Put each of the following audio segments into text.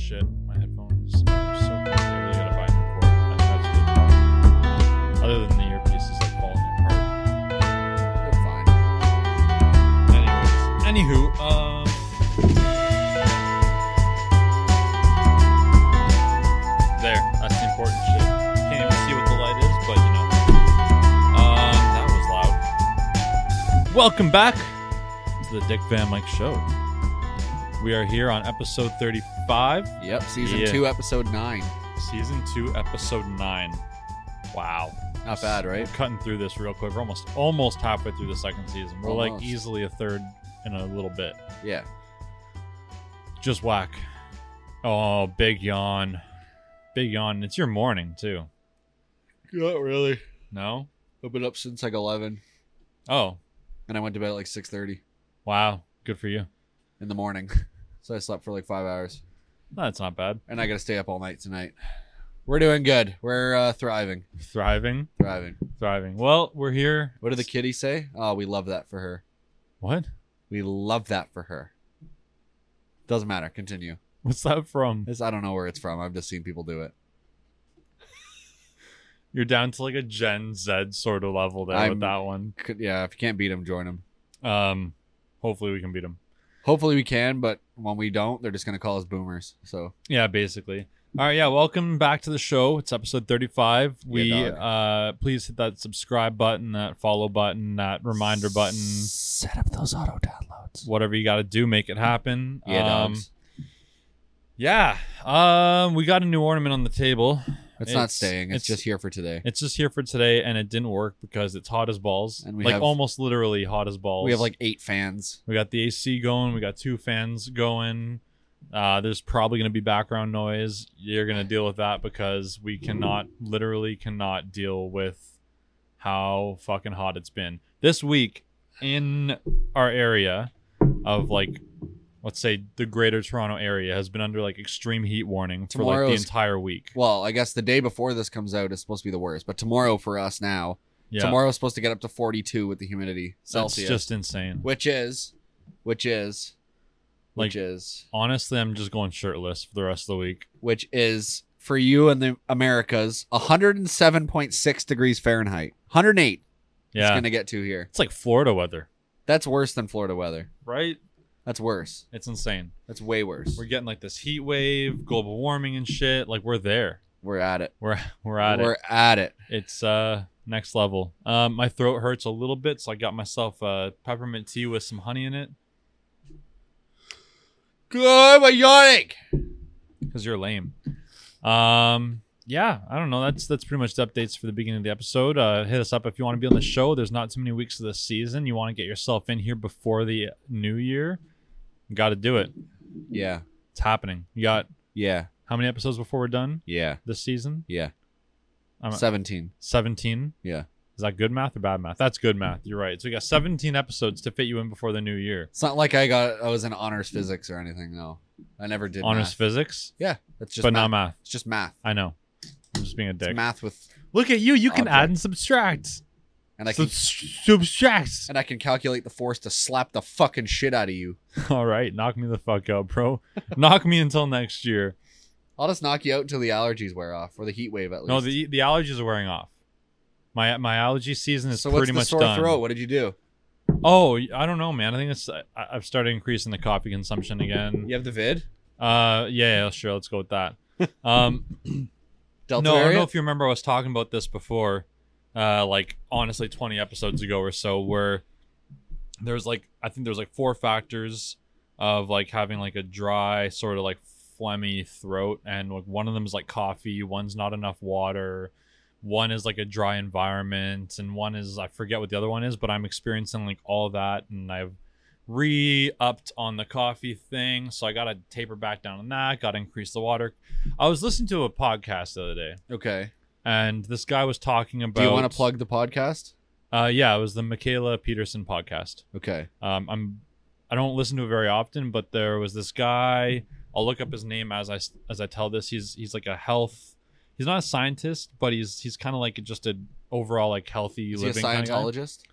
shit. My headphones are so funny. I really gotta buy a new cord. I think that's the problem. Other than the earpieces like falling apart. They're fine. Anywho, there. That's the important shit. Can't even see what the light is, but you know. That was loud. Welcome back to the Dick Van Mike Show. We are here on episode 35. Yep, season 2, episode 9. Season 2, episode 9. Wow. Not bad, right? We're cutting through this real quick. We're almost halfway through the second season. We're like Almost. easily a third in a little bit. Yeah. Just whack. Oh, big yawn. Big yawn. It's your morning, too. Not really. No? I've been up since like 11, Oh, and I went to bed at like 6:30 wow. Good for you. in the morning. So I slept for like 5 hours, That's not bad. and I got to stay up all night tonight. We're doing good. We're thriving. Thriving. Well, we're here. What did the kitties say? Oh, we love that for her. What? We love that for her. Doesn't matter. Continue. What's that from? I don't know where it's from. I've just seen people do it. You're down to like a Gen Z sort of level there with that one. Yeah, if you can't beat them, join them. Hopefully we can beat them. Hopefully we can, but when we don't, they're just going to call us boomers. So Yeah, basically. All right, yeah, welcome back to the show. It's episode 35. Please hit that subscribe button, that follow button, that reminder button, set up those auto downloads. whatever you got to do, make it happen. Yeah, dogs. Yeah, we got a new ornament on the table. It's not staying. It's just here for today. It's just here for today, and it didn't work because it's hot as balls. And we like have- almost literally hot as balls. We have like 8 fans. We got the AC going. We got 2 fans going. There's probably going to be background noise. You're going to deal with that because we literally cannot deal with how fucking hot it's been. This week in our area of like, let's say the greater Toronto area has been under like extreme heat warning for like the Tomorrow's- entire week. Well, I guess the day before this comes out is supposed to be the worst, but tomorrow for us now, Yeah, tomorrow's supposed to get up to 42 with the humidity that's Celsius, just insane. which is Honestly, I'm just going shirtless for the rest of the week. for you and the Americas 107.6 degrees Fahrenheit. 108. It's Yeah, gonna get to here. it's like Florida weather, That's worse than Florida weather. right? That's worse. It's insane. That's way worse. We're getting like this heat wave, global warming and shit. Like we're there. We're at it. We're at We're it. at it. It's next level. My throat hurts a little bit, so I got myself peppermint tea with some honey in it. Good, my yawning. Because you're lame. Yeah, I don't know. That's pretty much the updates for the beginning of the episode. Hit us up if you want to be on the show. There's not too many weeks of the season. You want to get yourself in here before the new year. You got to do it. Yeah. It's happening. You got Yeah. how many episodes before we're done Yeah. this season? Yeah. I'm at 17. 17. Yeah. Is that good math or bad math? That's good math. You're right. So we got 17 episodes to fit you in before the new year. It's not like I was in honors physics or anything. No, I never did Honors math. physics, Yeah, that's just but math. not math. It's just math. I know. I'm just being a dick. It's math with, Look at you. You can Object. add and subtract. and I can Subtract. calculate the force to slap the fucking shit out of you. All right. Knock me the fuck out, bro. Knock me until next year. I'll just knock you out until the allergies wear off, or the heat wave at least. No, the allergies are wearing off. My allergy season is so what's pretty the much sore done. throat? What did you do? Oh, I don't know, man. I think I've started increasing the coffee consumption again. You have the vid? Yeah, sure. Let's go with that. Delta No, I don't know variant? if you remember I was talking about this before, like honestly 20 episodes ago or so, where there's like, I think there's like 4 factors of like having like a dry sort of like phlegmy throat, and like one of them is like coffee, one's not enough water, one is like a dry environment, and one is, I forget what the other one is, but I'm experiencing like all of that, and I've re-upped on the coffee thing, so I gotta taper back down on that, gotta increase the water. I was listening to a podcast the other day, Okay. and this guy was talking about, Do you want to plug the podcast? yeah, it was the Michaela Peterson podcast. Okay. I don't listen to it very often, but there was this guy, I'll look up his name as I tell this. He's like a health, he's not a scientist, but he's kind of like just a overall like healthy Is he a living kind of guy. Scientologist?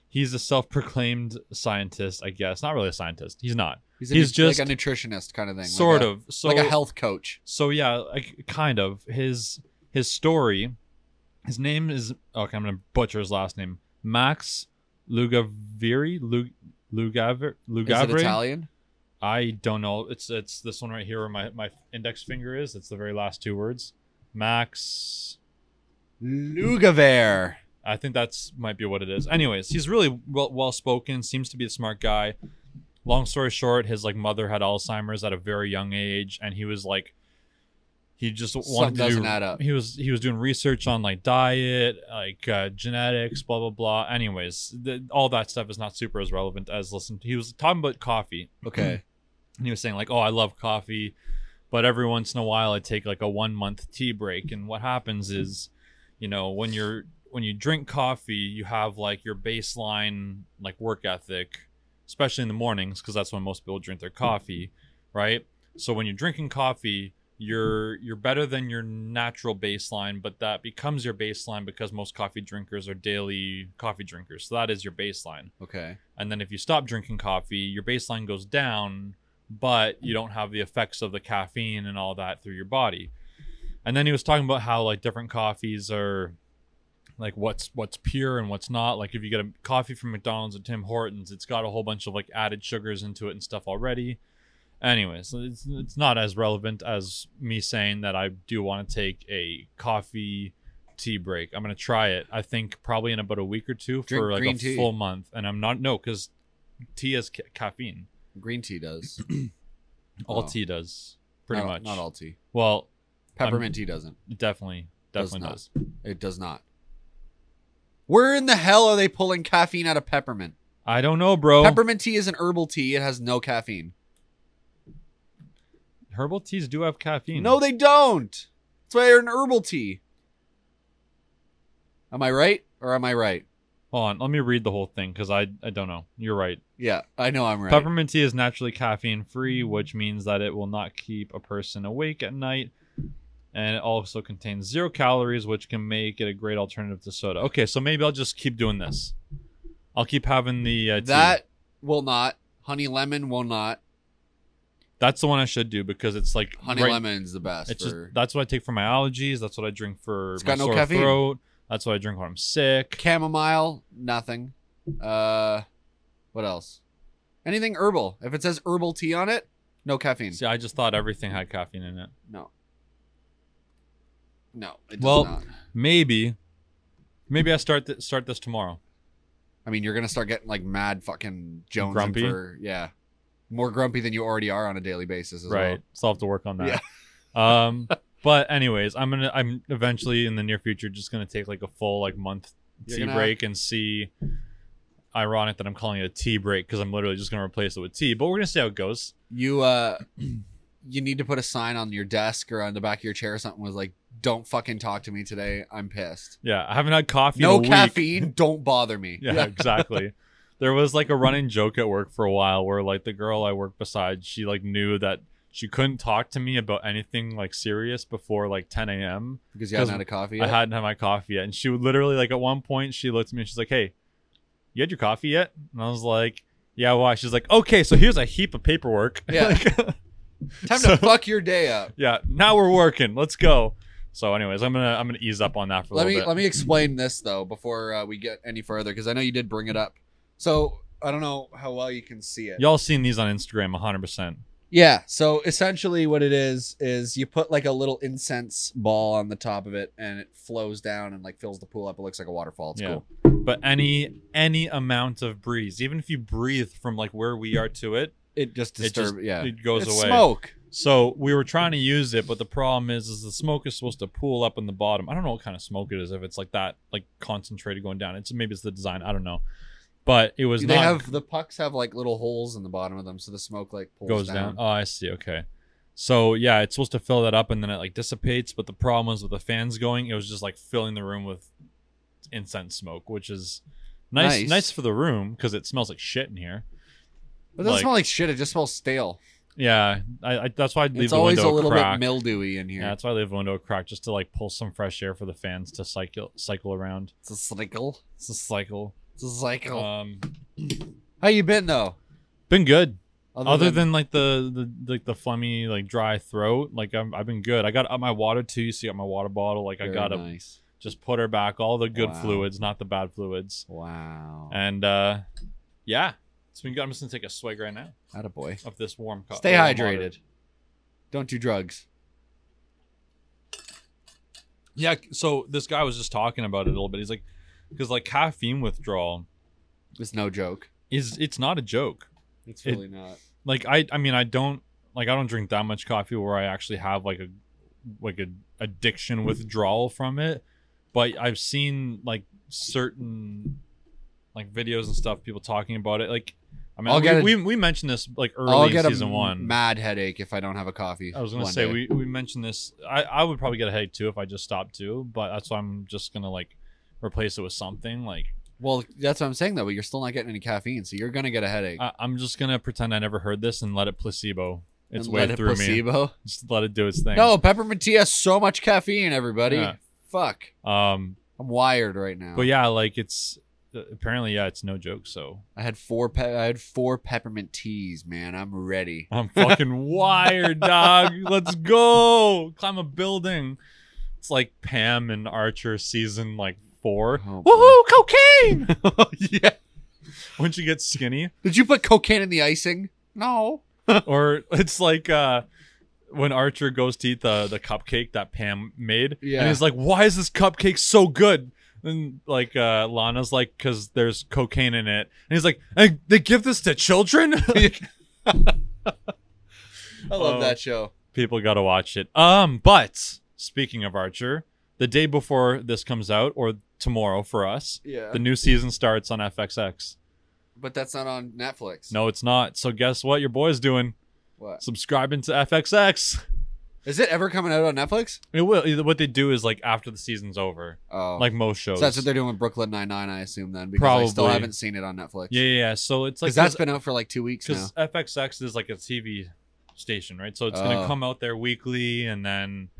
He's a self-proclaimed scientist, I guess. Not really a scientist. He's not. He's just like a nutritionist kind of thing. sort like of. So like a health coach. So yeah, like kind of. His story. His name is okay. I'm gonna butcher his last name. Max Lugavere. Lugavere. Is it Italian? I don't know. It's this one right here where my index finger is. It's the very last two words. Max Lugavere. I think that's might be what it is. Anyways, he's really well spoken. Seems to be a smart guy. Long story short, his like mother had Alzheimer's at a very young age, and he was like, he just wanted to doesn't add up. He was doing research on like diet, like genetics, blah blah blah. Anyways, all that stuff is not super as relevant as he was talking about coffee. Okay. And he was saying like, oh, I love coffee, but every once in a while I take like a 1 month tea break, and what happens is, you know, when you drink coffee, you have like your baseline like work ethic, especially in the mornings, because that's when most people drink their coffee, right? So when you're drinking coffee, you're better than your natural baseline, but that becomes your baseline because most coffee drinkers are daily coffee drinkers. So that is your baseline. Okay. And then if you stop drinking coffee, your baseline goes down, but you don't have the effects of the caffeine and all that through your body. And then he was talking about how like different coffees are like what's pure and what's not. Like if you get a coffee from McDonald's or Tim Hortons, it's got a whole bunch of like added sugars into it and stuff already. Anyways, it's not as relevant as me saying that I do want to take a coffee tea break. I'm going to try it. I think probably in about a week or two Drink for like green a tea. full month. And I'm not, no, because tea has caffeine. Green tea does. All tea does, pretty much. Not all tea. Well, Peppermint tea doesn't. definitely Does does. It does not. Where in the hell are they pulling caffeine out of peppermint? I don't know, bro. Peppermint tea is an herbal tea. It has no caffeine. Herbal teas do have caffeine. No, they don't. That's why they're an herbal tea. Am I right or am I right? Hold on, let me read the whole thing because I don't know. You're right. Yeah, I know I'm right. Peppermint tea is naturally caffeine free, which means that it will not keep a person awake at night. And it also contains 0 calories, which can make it a great alternative to soda. Okay, so maybe I'll just keep doing this. I'll keep having the tea. That will not. Honey lemon will not. That's the one I should do because it's like Honey lemon's the best. It's just that's what I take for my allergies. That's what I drink for It's my got no sore caffeine. throat. That's what I drink when I'm sick. Chamomile, nothing. What else? Anything herbal. If it says herbal tea on it, no caffeine. See, I just thought everything had caffeine in it. No. No, it does Well, not. maybe I start this tomorrow. I mean, you're gonna start getting like mad fucking Jones Grumpy? yeah, more grumpy than you already are on a daily basis as Right. well. So I'll have to work on that. But anyways, I'm eventually in the near future just gonna take like a full like month You're tea gonna break and see. Ironic that I'm calling it a tea break because I'm literally just gonna replace it with tea. But we're gonna see how it goes. You you need to put a sign on your desk or on the back of your chair or something was like, "Don't fucking talk to me today. I'm pissed." Yeah, I haven't had coffee. No in a week. caffeine. Don't bother me. Yeah, exactly. There was like a running joke at work for a while where like the girl I work beside, she like knew that she couldn't talk to me about anything like serious before like 10 a.m. Because you haven't had a coffee I yet? hadn't had my coffee yet. And she would literally like at one point she looked at me and she's like, "Hey, you had your coffee yet?" And I was like, "Yeah, why?" She's like, "Okay, so here's a heap of paperwork." Yeah. Like, Time So- to fuck your day up. yeah, now we're working. Let's go. So anyways, I'm gonna ease up on that for a little bit. Let me explain this though before we get any further because I know you did bring it up. So I don't know how well you can see it. Y'all seen these on Instagram 100%. Yeah. So essentially, what it is you put like a little incense ball on the top of it, and it flows down and like fills the pool up. It looks like a waterfall. It's Yeah. cool. But any amount of breeze, even if you breathe from like where we are to it, It just disturbs. Yeah. it goes It's away. smoke. So we were trying to use it, but the problem is the smoke is supposed to pool up in the bottom. I don't know what kind of smoke it is. If it's like that, like concentrated going down, maybe it's the design. I don't know, but it was They not have the pucks have like little holes in the bottom of them, so the smoke like pulls goes down. Oh, I see. Okay. So yeah, it's supposed to fill that up and then it like dissipates. But the problem was with the fans going, it was just like filling the room with incense smoke, which is nice for the room because it smells like shit in here. It doesn't like- smell like shit. It just smells stale. Yeah, I that's why I leave It's the always window a little cracked. bit mildewy in here. Yeah, that's why I leave the window cracked just to like pull some fresh air for the fans to cycle around. It's a cycle. It's a cycle. Cycle. Um, How you been though? been good. Other than like the phlegmy like dry throat, like I've been good. I got my water too. You see, I got my water bottle. Like I Very gotta nice. just put her back all the good Wow. fluids, not the bad fluids. Wow. And yeah, it's been good. I'm just gonna take a swig right now Attaboy. of this warm cup. Stay hydrated. Don't do drugs. Yeah. So this guy was just talking about it a little bit. He's like, because like caffeine withdrawal It's no joke. it's not a joke. It's really not. Like I mean I don't drink that much coffee where I actually have like a addiction withdrawal from it, but I've seen like certain like videos and stuff, people talking about it. Like I mean, we mentioned this like I'll early get in season a one. mad headache if I don't have a coffee. I was gonna one say day. we mentioned this. I would probably get a headache too if I just stopped too, but that's why I'm just gonna like replace it with something like. Well, that's what I'm saying though. But you're still not getting any caffeine, so you're gonna get a headache. I'm just gonna pretend I never heard this and let it placebo its And way let it through me. placebo. Just let it do its thing. No, peppermint tea has so much caffeine. Everybody, Yeah. fuck. I'm wired right now. But yeah, like it's apparently it's no joke. So I had four peppermint teas, man. I'm ready. I'm fucking wired, dog. Let's go climb a building. It's like Pam and Archer season like 4. Oh, Woohoo, cocaine! yeah. When she gets skinny, Did you put cocaine in the icing? No. or it's like when Archer goes to eat the cupcake that Pam made, Yeah. and he's like, "Why is this cupcake so good?" And like Lana's like, "Cause there's cocaine in it," and he's like, "Hey, they give this to children." I love that show. People gotta watch it. But speaking of Archer, the day before this comes out, or tomorrow for us, Yeah. the new season starts on FXX. But that's not on Netflix. No, it's not. So guess what your boy's doing? What? Subscribing to FXX. Is it ever coming out on Netflix? It will. What they do is like after the season's over, Oh. like most shows. So that's what they're doing with Brooklyn Nine-Nine, I assume, then. Because I still Probably. haven't seen it on Netflix. Yeah. So it's like Because that's been out for like 2 weeks now. because FXX is like a TV station, right? So it's gonna Oh. come out there weekly, and then,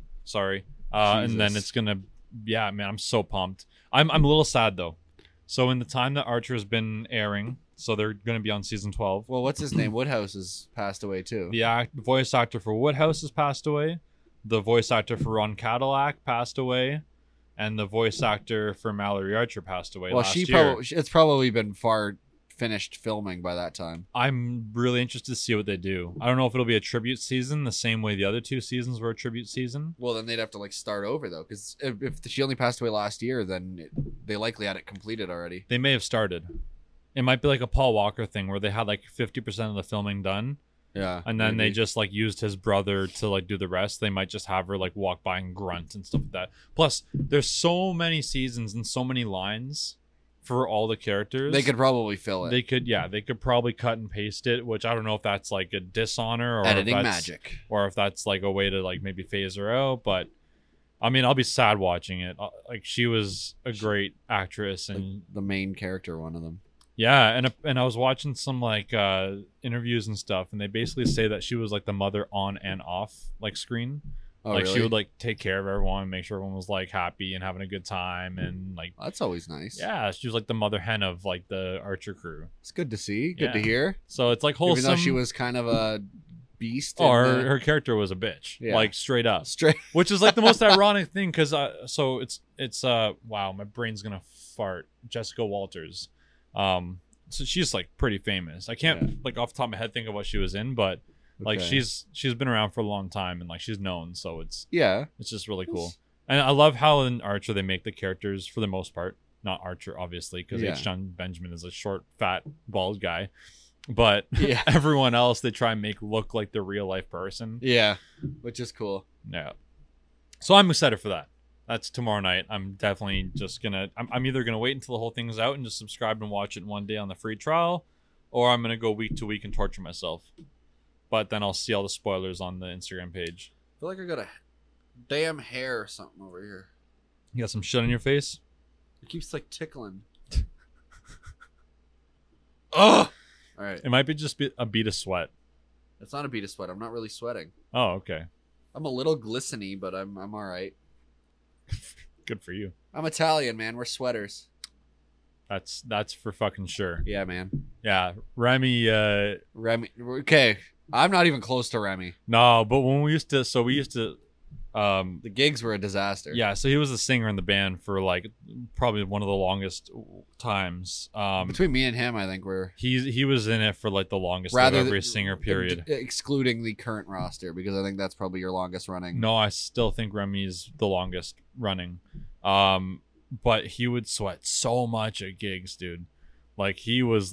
and then Jesus. it's gonna, yeah, man, I'm so pumped. I'm a little sad though. So in the time that Archer has been airing, so they're gonna be on season 12. Well, what's his name? Woodhouse has passed away, too. The voice actor for Woodhouse has passed away. The voice actor for Ron Cadillac passed away, and the voice actor for Mallory Archer passed away Well, last year. it's probably been far finished filming by that time. I'm really interested to see what they do. I don't know if it'll be a tribute season the same way the other 2 seasons were a tribute season. Well, then they'd have to like start over though, because if she only passed away last year, then they likely had it completed already. They may have started. It might be like a Paul Walker thing where they had like 50% of the filming done, Yeah, and then they maybe. just like used his brother to like do the rest. They might just have her like walk by and grunt and stuff like that. Plus, there's so many seasons and so many lines for all the characters. They could probably fill it. They could probably cut and paste it, which I don't know if that's like a dishonor or Editing if that's, magic. or if that's like a way to like maybe phase her out. But I mean, I'll be sad watching it. Like she was a great actress, and The main character, one of them. yeah, and I was watching some like interviews and stuff, and they basically say that she was like the mother on and off like screen. Oh, like really? she would like take care of everyone, make sure everyone was like happy and having a good time, and like That's always nice. yeah, she was like the mother hen of like the Archer crew. It's good to see. Good to Yeah. hear. So it's like wholesome. Even though she was kind of a beast. or in the- her character was a bitch, Yeah. like straight up. straight. Which is like the most ironic thing, because so it's wow, my brain's gonna fart. Jessica Walters, so she's like pretty famous. I can't like off the top of my head think of what she was in, but like Okay. she's been around for a long time, and like she's known, so it's Yeah. just really cool. And I love how in Archer they make the characters for the most part, not Archer obviously, because Yeah. H. John Benjamin is a short, fat, bald guy, but Yeah. everyone else they try and make look like the real life person. Yeah. Which is cool. Yeah. So I'm excited for that. That's tomorrow night. I'm definitely just gonna. I'm either gonna wait until the whole thing's out and just subscribe and watch it in one day on the free trial, or I'm gonna go week to week and torture myself. But then I'll see all the spoilers on the Instagram page. I feel like I got a damn hair or something over here. You got some shit on your face? It keeps like tickling. Ugh. All right. It might be just a bead of sweat. It's not a bead of sweat. I'm not really sweating. Oh, okay. I'm a little glisteny, but I'm all right. Good for you. I'm Italian, man. We're sweaters. That's for fucking sure. Yeah, man. Yeah, Remy. Remy. Okay, I'm not even close to Remy. No, but when we used to, The gigs were a disaster. yeah. So he was a singer in the band for like probably one of the longest times. Between me and him, I think we're He was in it for like the longest rather of every th- singer period. excluding the current roster, because I think that's probably your longest running. No, I still think Remy's the longest running. But he would sweat so much at gigs, dude. Like he was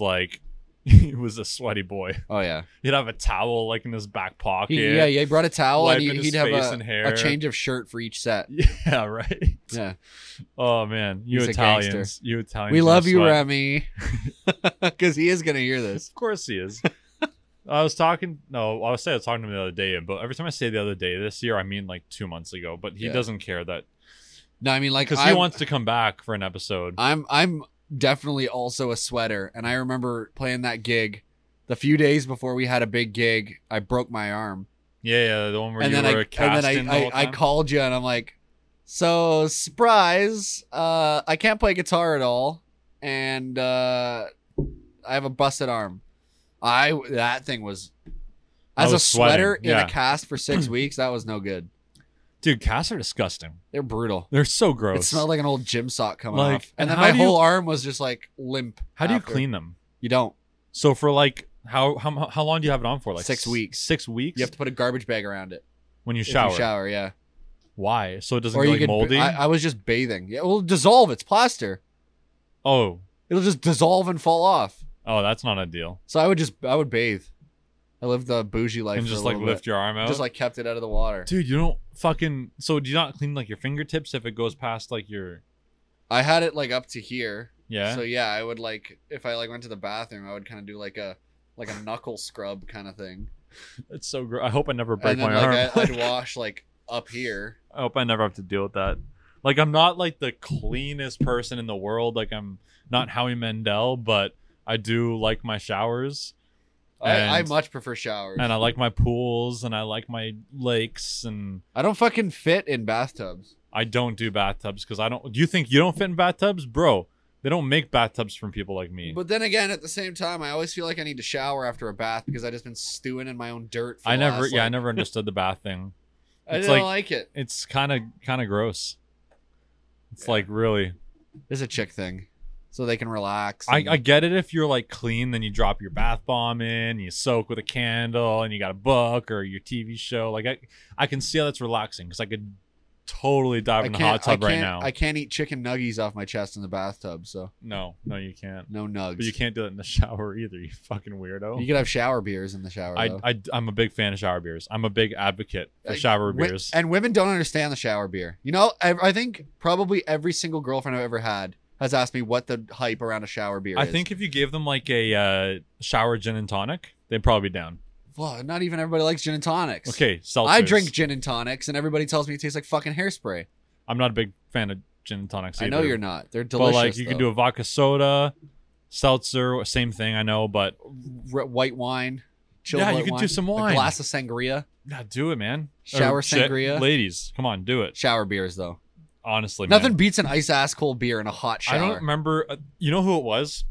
a sweaty boy. Oh yeah. He'd have a towel like in his back pocket. He brought a towel and Wiping his he'd have face and hair. a change of shirt for each set. Yeah, right. Yeah. Oh man, He's a Italians. We love you, sweat. Remy. Because he is gonna hear this. Of course he is. I was talking to him the other day, but every time I say the other day this year, I mean like 2 months ago. But he doesn't care that No, I mean like because he wants to come back for an episode. I'm definitely also a sweater, and I remember playing that gig. The few days before we had a big gig, I broke my arm. Yeah, the one where And you then were casting the whole I time. called you and I'm like, so surprise, I can't play guitar at all, and I have a busted arm. That thing was I as was a sweater sweating, in yeah. a cast for 6 weeks. That was no good. Dude, casts are disgusting. They're brutal. They're so gross. It smelled like an old gym sock coming Like, off, and and then how my do you- whole arm was just like limp. How do you after. clean them? You don't. So for like how long do you have it on for? Like 6 weeks. 6 weeks. You have to put a garbage bag around it. when you If shower. you shower, yeah. Why? So it doesn't Or get you like could. moldy. I was just bathing. Yeah, it will dissolve. It's plaster. Oh, It'll just dissolve and fall off. that's not ideal. So I would bathe. I lived the bougie life And for just a like little lift bit. your arm out. Just like kept it out of the water. dude, you don't fucking. So do you not clean like your fingertips if it goes past like your? I had it like up to here. Yeah. So yeah, I would like if I like went to the bathroom, I would kind of do like a knuckle scrub kind of thing. It's so gross. I hope I never break And then my arm. like I'd wash like up here. I hope I never have to deal with that. Like I'm not like the cleanest person in the world. Like I'm not Howie Mandel, but I do like my showers. I And- much prefer showers. And I like my pools and I like my lakes and I don't fucking fit in bathtubs. I don't do bathtubs because I don't. Do you think you don't fit in bathtubs, bro? They don't make bathtubs from people like me. But then again, at the same time, I always feel like I need to shower after a bath because I just been stewing in my own dirt. For I the never, last, yeah, I like- never understood the bath thing. I It's didn't like- like it. It's kind of gross. It's like really. It's a chick thing, so they can relax. I and- get it if you're like clean, then you drop your bath bomb in, you soak with a candle, and you got a book or your TV show. Like I can see how that's relaxing because I could totally dive in the hot tub right now. I can't eat chicken nuggies off my chest in the bathtub, so No, you can't. no nugs. But you can't do it in the shower either. You fucking weirdo. You could have shower beers in the shower. though. I'm a big fan of shower beers. I'm a big advocate for shower Wi- beers. And women don't understand the shower beer. You know, I think probably every single girlfriend I've ever had has asked me what the hype around a shower beer I is. think if you gave them like a shower gin and tonic, they'd probably be down. Well, not even everybody likes gin and tonics. Okay, seltzers. I drink gin and tonics, and everybody tells me it tastes like fucking hairspray. I'm not a big fan of gin and tonics either. I know you're not. They're delicious. But like you can do a vodka soda, seltzer, same thing. I know, but white wine. Chilled Yeah, you white could do wine, some A wine. glass of sangria. yeah, do it, man. Shower Or shit, sangria. ladies, come on, do it. Shower beers, though. Honestly, Nothing man. beats an ice ass cold beer in a hot shower. I don't remember. You know who it was?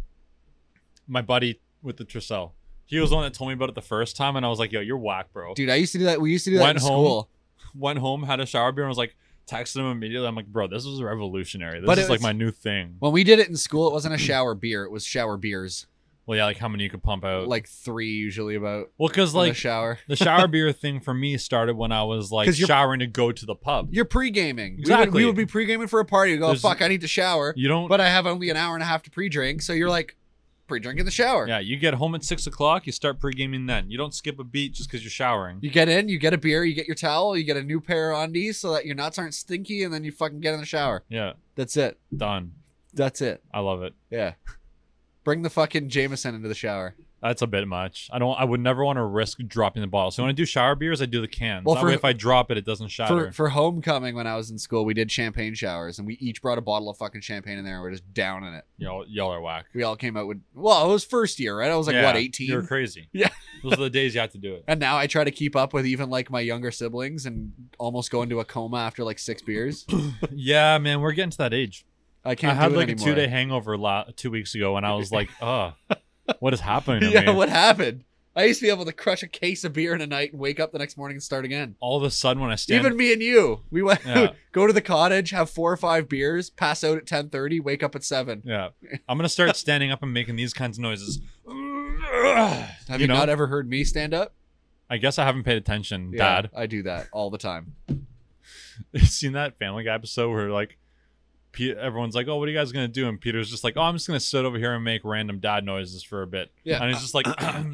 My buddy with the Tricel. He was the one that told me about it the first time, and I was like, "Yo, you're whack, bro." Dude, I used to do that. We used to do that Went in home, school. Went home, had a shower beer, and was like, texted him immediately. I'm like, "Bro, this is revolutionary. This But is it like was- my new thing." When we did it in school, it wasn't a shower beer. It was shower beers. Well, yeah, like how many you could pump out. Like 3 usually about well, because in the like shower. the shower beer thing for me started when I was like 'Cause you're- showering to go to the pub. You're pre-gaming. Exactly. We would be pre-gaming for a party. You go, There's- fuck, I need to shower. You don't. But I have only an hour and a half to pre-drink. So you're like, pre-drink in the shower. Yeah, you get home at 6:00. You start pre-gaming then. You don't skip a beat just because you're showering. You get in, you get a beer, you get your towel, you get a new pair of undies so that your nuts aren't stinky, and then you fucking get in the shower. Yeah, That's it. done. That's it. I love it. Yeah. Bring the fucking Jameson into the shower. That's a bit much. I would never want to risk dropping the bottle. So when I do shower beers, I do the cans. Well, That for- way if I drop it, it doesn't shatter. For homecoming when I was in school, we did champagne showers, and we each brought a bottle of fucking champagne in there, and we're just downing it. Y'all are whack. We all came out with, well, it was first year, right? I was like, Yeah, what, 18? You're crazy. Yeah. Those are the days you have to do it. And now I try to keep up with even like my younger siblings and almost go into a coma after like 6 beers. Yeah, man, we're getting to that age. I I can't had do it like a anymore. 2-day hangover 2 weeks ago, and I was like, oh, what is happening to Yeah, me? what happened? I used to be able to crush a case of beer in a night and wake up the next morning and start again. All of a sudden, when I stand, Even me and you, we went Yeah. go to the cottage, have 4 or 5 beers, pass out at 10:30, wake up at 7. yeah, I'm gonna start standing up and making these kinds of noises. Have you know? not ever heard me stand up? I guess I haven't paid attention, Yeah, Dad. I do that all the time. You seen that Family Guy episode where like everyone's like, "Oh, what are you guys gonna do?" And Peter's just like, "Oh, I'm just gonna sit over here and make random dad noises for a bit." Yeah. and he's just like,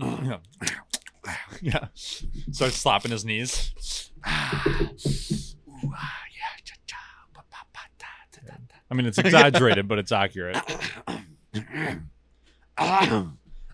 yeah, starts slapping his knees. I mean, it's exaggerated, but it's accurate. All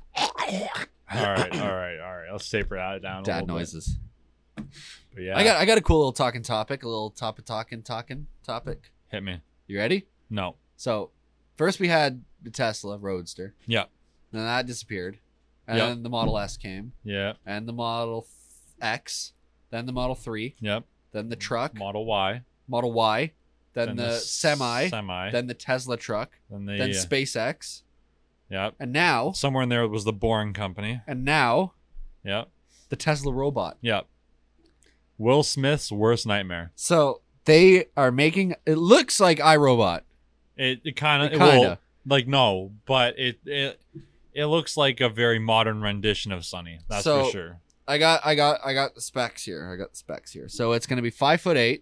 right. Let's taper that down. a Dad little bit. noises. But yeah, I got a cool little talking topic, a little topic. hit me. You ready? No. So, first we had the Tesla Roadster. Yeah. Then that disappeared. And Yep. then the Model S came. Yeah. And the Model X. Then the Model 3. Yep. Then the truck. Model Y. Model Y. Then the semi. Semi. Then the Tesla truck. Then the Then SpaceX. Yep. And now. Somewhere in there was the Boring Company. And now. Yep. The Tesla robot. Yep. Will Smith's worst nightmare. So they are making. It looks like iRobot. It kind of Kinda. like no, but it looks like a very modern rendition of Sunny. That's So- for sure. I got the specs here. So it's gonna be 5'8".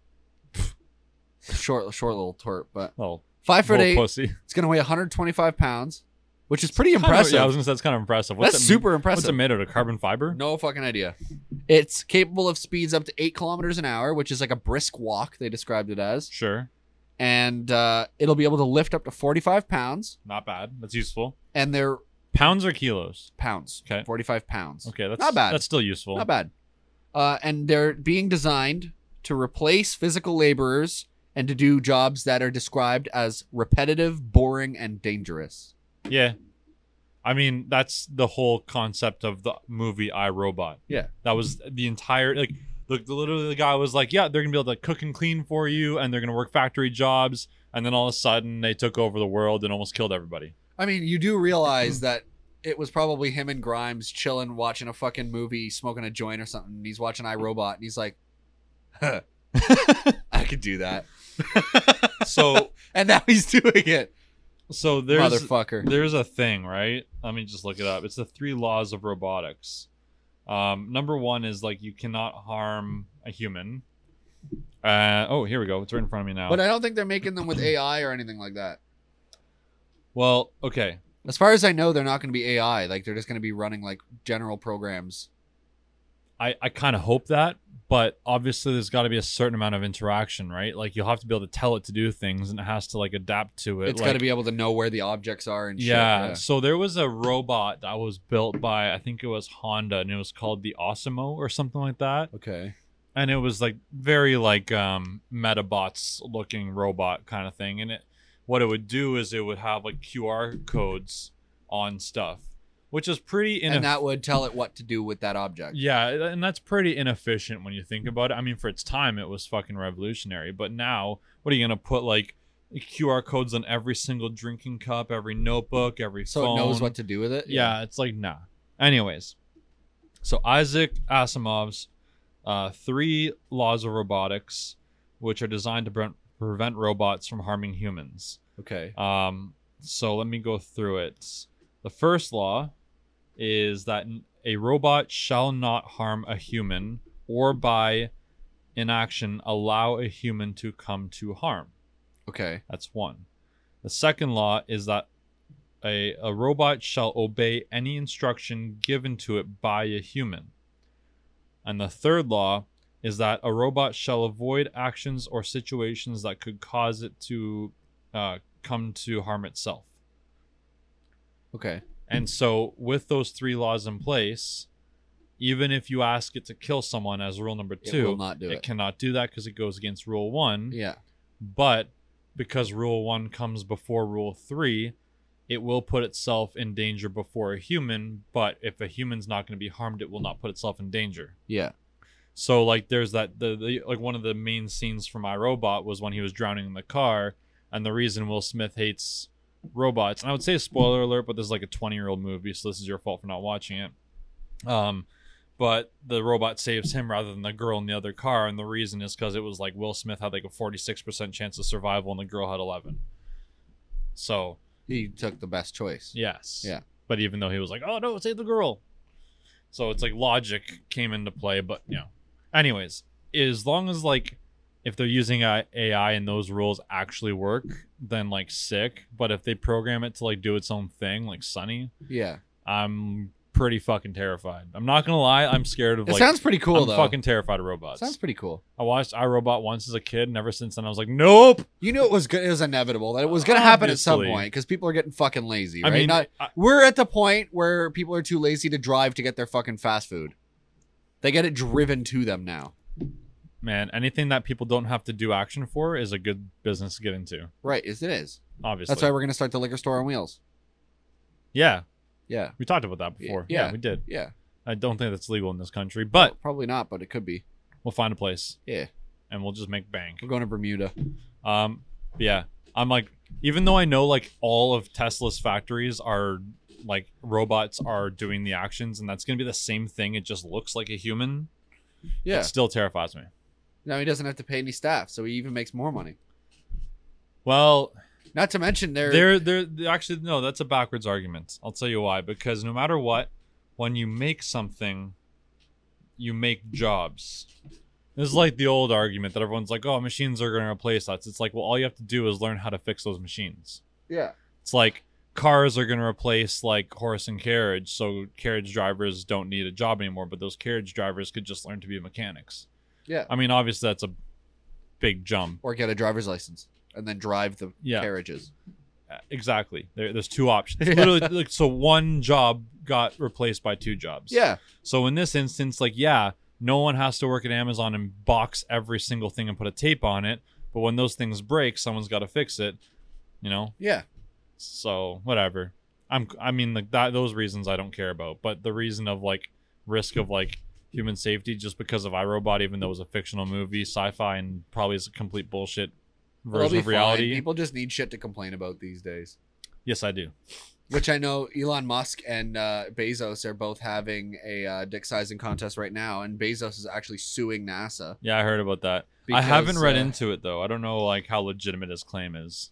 short little twerp, but Oh, 5'8". pussy. It's gonna weigh 125 pounds, which is pretty Kinda- impressive. yeah, I was gonna say that's kind of impressive. That's super What's impressive. it made out of? Carbon fiber? No fucking idea. It's capable of speeds up to 8 kilometers an hour, which is like a brisk walk. They described it as, Sure. and it'll be able to lift up to 45 pounds, Not bad. That's useful. and they're Pounds or kilos? pounds. Okay. 45 pounds. Okay, that's Not bad. That's still useful. Not bad. And they're being designed to replace physical laborers and to do jobs that are described as repetitive, boring, and dangerous. Yeah. I mean, that's the whole concept of the movie iRobot. Yeah. That was the entire like literally the guy was like, yeah, they're gonna be able to cook and clean for you, and they're gonna work factory jobs, and then all of a sudden they took over the world and almost killed everybody. I mean, you do realize that it was probably him and Grimes chilling, watching a fucking movie, smoking a joint or something. And he's watching iRobot, and he's like, huh, I could do that. So And now he's doing it. there's Motherfucker. there's a thing, right? Let me just look it up. It's the 3 laws of robotics. Number 1 is like you cannot harm a human. Oh, here we go. It's right in front of me now. But I don't think they're making them with AI or anything like that. Well, okay. As far as I know, they're not going to be AI. Like, they're just going to be running, like, general programs. I kind of hope that, but obviously there's got to be a certain amount of interaction, right? Like you'll have to be able to tell it to do things, and it has to like adapt to it. It's got to be able to know where the objects are and shit. Yeah. So there was a robot that was built by I think it was Honda, and it was called the Osimo or something like that. Okay. And it was like very like Metabots looking robot kind of thing. And what it would do is it would have like QR codes on stuff, which is pretty And that would tell it what to do with that object. Yeah, and that's pretty inefficient when you think about it. I mean, for its time, it was fucking revolutionary. But now, what are you gonna put like QR codes on every single drinking cup, every notebook, every So phone? it knows what to do with it? Yeah, it's like nah. Anyways, so Isaac Asimov's 3 laws of robotics, which are designed to prevent robots from harming humans. Okay. So let me go through it. The first law is that a robot shall not harm a human or by inaction allow a human to come to harm. Okay. That's 1. The second law is that a robot shall obey any instruction given to it by a human. And the third law is that a robot shall avoid actions or situations that could cause it to come to harm itself. Okay. And so with those 3 laws in place, even if you ask it to kill someone as rule number 2, It will not do it. cannot do that because it goes against rule 1. Yeah. But because rule 1 comes before rule 3, it will put itself in danger before a human. But if a human's not going to be harmed, it will not put itself in danger. Yeah. So like there's that the like one of the main scenes from iRobot was when he was drowning in the car, And the reason Will Smith hates robots, and I would say spoiler alert, but this is like a 20-year-old movie, so this is your fault for not watching it. But the robot saves him rather than the girl in the other car, and the reason is because it was like Will Smith had like a 46% chance of survival, and the girl had 11. So He took the best choice. yes, Yeah. But even though he was like, "Oh no, save the girl," so it's like logic came into play. But anyways, as long as like if they're using AI and those rules actually work, then like sick. But if they program it to like do its own thing, like Sunny, Yeah. I'm pretty fucking terrified. I'm not gonna lie, I'm scared of It like. sounds pretty cool, I'm though. fucking terrified of robots. Sounds pretty cool. I watched iRobot once as a kid, and ever since then I was like, nope. You knew it was good. It was inevitable that it was going to happen at some Obviously. point because people are getting fucking lazy. I Right? mean, We're at the point where people are too lazy to drive to get their fucking fast food. They get it driven to them now. man, anything that people don't have to do action for is a good business to get into. Right? It is. Obviously, That's why we're going to start the liquor store on wheels. Yeah, Yeah. we talked about that before. Yeah. Yeah, we did. Yeah. I don't think that's legal in this country, but Well, probably not, but it could be. we'll find a place Yeah. and we'll just make bank. We're going to Bermuda. Yeah, I'm like, even though I know like all of Tesla's factories are like robots are doing the actions, and that's gonna be the same thing. It just looks like a human. Yeah. It still terrifies me. Now he doesn't have to pay any staff, so he even makes more money. Well, Not to mention they're actually no, that's a backwards argument. I'll tell you why. Because no matter what, when you make something, you make jobs. This is like the old argument that everyone's like, "Oh, machines are going to replace us." It's like, well, all you have to do is learn how to fix those machines. yeah. It's like cars are going to replace like horse and carriage, so carriage drivers don't need a job anymore. But those carriage drivers could just learn to be mechanics. Yeah. I mean, obviously that's a big jump. Or get a driver's license and then drive the Yeah. carriages. Exactly. There's two options. Literally, like, so one job got replaced by two jobs. Yeah. So in this instance, like, yeah, no one has to work at Amazon and box every single thing and put a tape on it. But when those things break, someone's got to fix it. You know. Yeah. So whatever. I mean, like that. Those reasons I don't care about. But the reason of like risk of like human safety, just because of iRobot, even though it was a fictional movie, sci-fi, and probably is a complete bullshit It'll version be of reality. fine. People just need shit to complain about these days. Yes, I do. Which I know Elon Musk and Bezos are both having a dick sizing contest right now, and Bezos is actually suing NASA. Yeah, I heard about that. I Because, haven't read into it though. I don't know like how legitimate his claim is.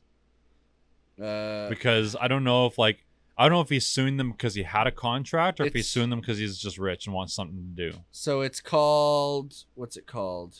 Because I don't know if he's suing them because he had a contract, or if he's It's- suing them because he's just rich and wants something to do. So it's called, what's it called?